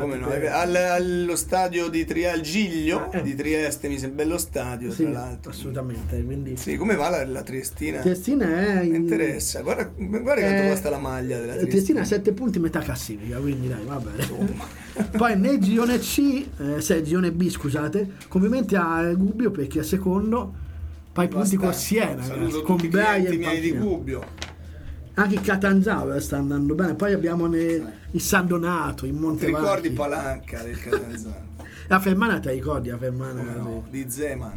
allo stadio di Trial Giglio di Trieste, mi sembra bello stadio, sì, tra l'altro. assolutamente, quindi Sì, come va la Triestina? Triestina è Mi interessa, guarda quanto costa la maglia della Triestina. Triestina ha 7 punti metà classifica, quindi dai, va bene. Poi nel girone C, girone B, scusate, complimenti a Gubbio perché è secondo, poi punti con Siena, Saluto con tutti i Braia clienti e miei di Pampiano. Gubbio. Anche il Catanzaro sta andando bene, poi abbiamo il San Donato, il Ti Montevarchi. ricordi Palanca del Catanzaro? La Fermana te la ricordi, la Fermana? No, di Zeman.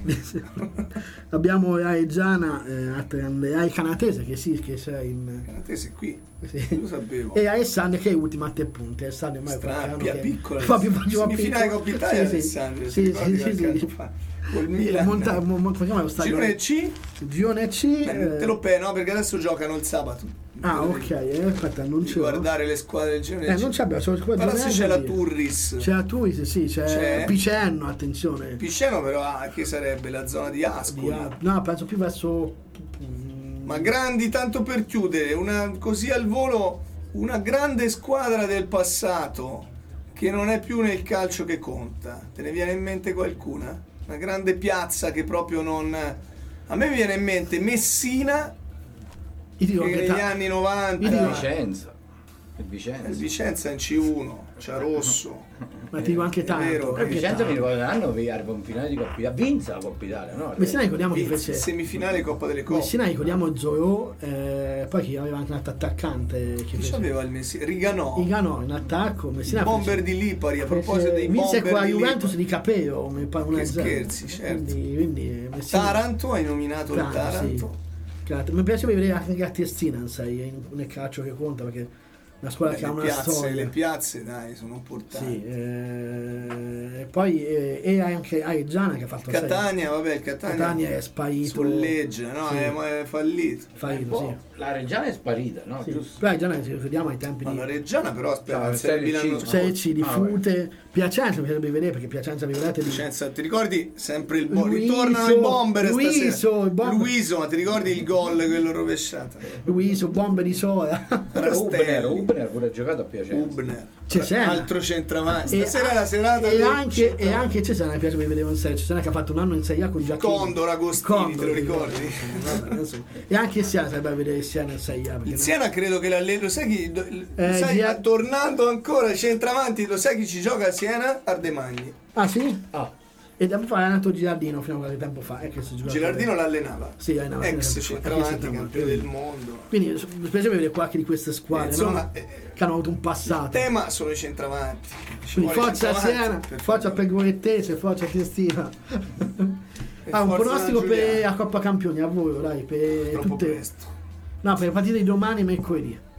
Abbiamo la Reggiana, il Canatese che sì, che c'è in... Canatese qui, Sì. lo sapevo. E Alessandro che è ultima a 3 punti. Alessandro ormai Strappia, piccola. fa più Semifinale Coppa Italia, Alessandro. Sì, ti ricordi sì, qualche anno sì. fa? Col Milan. Come lo stadio? Girone C? Girone C. Te lo no, perché adesso giocano il sabato. Ok, aspetta, non c'è. Guardare le squadre del girone C. Non c'abbiamo, c'è Però se c'è la Turris. C'è la Turris, sì, c'è Picenno, attenzione. Pisciano però che sarebbe la zona di Ascoli. No, penso più verso... Ma grandi, tanto per chiudere, così al volo, una grande squadra del passato che non è più nel calcio che conta. Te ne viene in mente qualcuna? Una grande piazza che proprio non... A me viene in mente Messina, che negli anni 90... Il Vicenza. Il Vicenza in C1, c'ha Rosso. Ma ti dico anche tanto. vero, Il Vicenza mi ricordo l'anno arriva un finale di Coppa Italia, vinse la Coppa Italia, no? Messina ricordiamo chi fece... Semifinale Coppa delle Coppe. Messina ricordiamo Zorò, poi chi aveva anche un altro attaccante che Chi fece... c'aveva il Messina? Riganò. Riganò in attacco, Messina Bomber di Lipari, a proposito dei vinse bomber con la di Juventus Lipari. di Capeo, mi pare 1-0. Che scherzi, certo. Quindi Messina... Taranto, hai nominato il Taranto. Sì. Mi piace vedere anche la Triestina, sai, nel calcio che conta, perché una squadra che ha una storia. Le piazze, dai, sono importanti. Sì, e poi e anche Reggiana che ha fatto Catania, vabbè, il Catania è sparito. Sulleggia, no? Sì. È fallito. Fallito, sì. La Reggiana è sparita, no? Sì. Giusto? Però Reggiana ci ricordiamo ai tempi Ma la di Reggiana però aspetta, No, Serie B l'anno scorso. Serie C di Fute, Piacenza mi piacerebbe vedere perché Piacenza Violette di Vicenza, ti ricordi sempre il Luiso, ritornano i bomber Luiso, stasera. il bomber. Luiso, ma ti ricordi il gol quello rovesciato? Luiso, bombe di soia. Ubner pure ha giocato a Piacenza. Ubner. Cesena. Altro centravanti. Stasera è la serata e del anche Cesena mi piace vedere un Serie. Cesena che ha fatto un anno in Serie A con Giacchini. Condor Agostini, te lo ricordi? Vabbè, insomma. E anche Siena sarebbe da vedere Siena in Serie A. Il Siena credo che lo sai chi tornando ancora ai centravanti, lo sai chi ci gioca a Siena? Ardemagni. Ah sì? E dopo fare nato Gilardino fino a qualche tempo fa. Che si Gilardino l'allenava. Sì, allenava. Ex centravanti, campione del mondo. Quindi mi piace vedere qualche di queste squadre, Insomma, no? Che hanno avuto un passato. Il tema sono i centravanti. Quindi forza Siena, forza Pergolettese, forza Triestina. Un pronostico per la Coppa Campioni a voi, dai, per Troppo tutte. presto. No, per le partite di domani e mercoledì.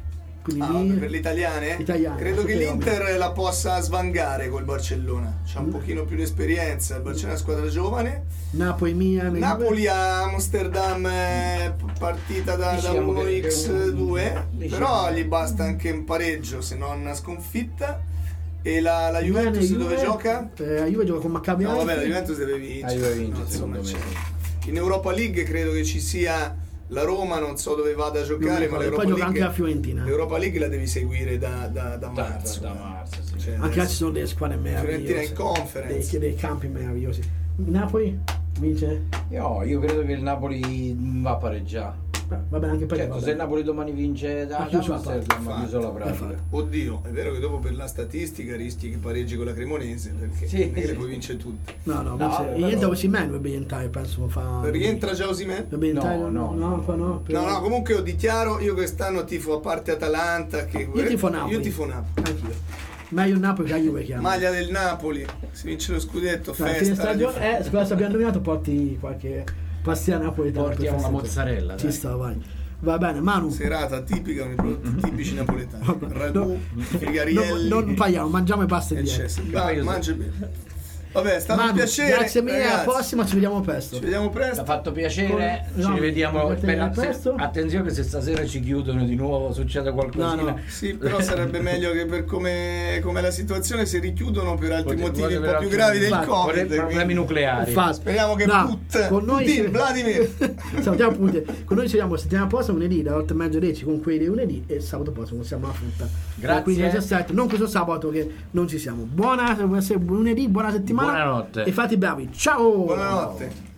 Quindi per le italiane? Italiane, credo che sapevamo. l'Inter la possa svangare col Barcellona, c'ha un pochino più di esperienza, il Barcellona è una squadra giovane. Napoli a Amsterdam è partita da Diciamo 1x2, però gli basta anche un pareggio se non una sconfitta. E la Juventus dove gioca? La Juve gioca con Maccabi. No vabbè, la Juventus deve vincere, insomma, in Europa League credo che ci sia la Roma, non so dove vada a giocare, ma poi gioca anche la Fiorentina. L'Europa League la devi seguire da marzo. Da marzo, sì. Cioè, anche là ci sono delle squadre meravigliose. Fiorentina in Conference. Dei campi meravigliosi. Napoli vince? Io credo che il Napoli va a pareggiare. Va bene anche per Certo, se il Napoli domani vince da Amsterdam ha chiuso la pratica. Oddio, è vero che dopo per la statistica rischi che pareggi con la Cremonese, perché Sì. le poi vince tutte. No, rientra Osimhen, dovrebbe rientrare, penso Rientra già Osimhen? No, comunque io dichiaro, io quest'anno tifo a parte Atalanta, che io tifo Napoli. Anch'io. Meglio il Napoli che la Juve, chiaro. Maglia del Napoli, si vince lo scudetto, festa. Scusa, se abbiamo nominato porti qualche pastina napoletana. Portiamo una mozzarella. Ci sta, vai. Va bene, Manu. Serata tipica con i prodotti tipici napoletani. Ragù, frigarielli. Non paghiamo, mangiamo e basta via. Mangia bene. Vabbè, è stato un piacere. Grazie mille, alla prossima, ci vediamo presto. Ci vediamo presto. Mi ha fatto piacere, ci rivediamo. Attenzione che se stasera ci chiudono di nuovo, succede qualcosina. No. Sì, però sarebbe meglio che per come la situazione si richiudono per altri motivi un po' più gravi del Covid. Problemi nucleari. Speriamo che Putin, Vladimir. Salutiamo Putin. Con noi ci vediamo settimana prossima, lunedì, dalle 8:30 con quelli di lunedì, e sabato prossimo siamo alla frutta. Grazie. 17, non questo sabato che non ci siamo. Buona lunedì, buona settimana. Buonanotte. E fate bravi. Ciao. Buonanotte.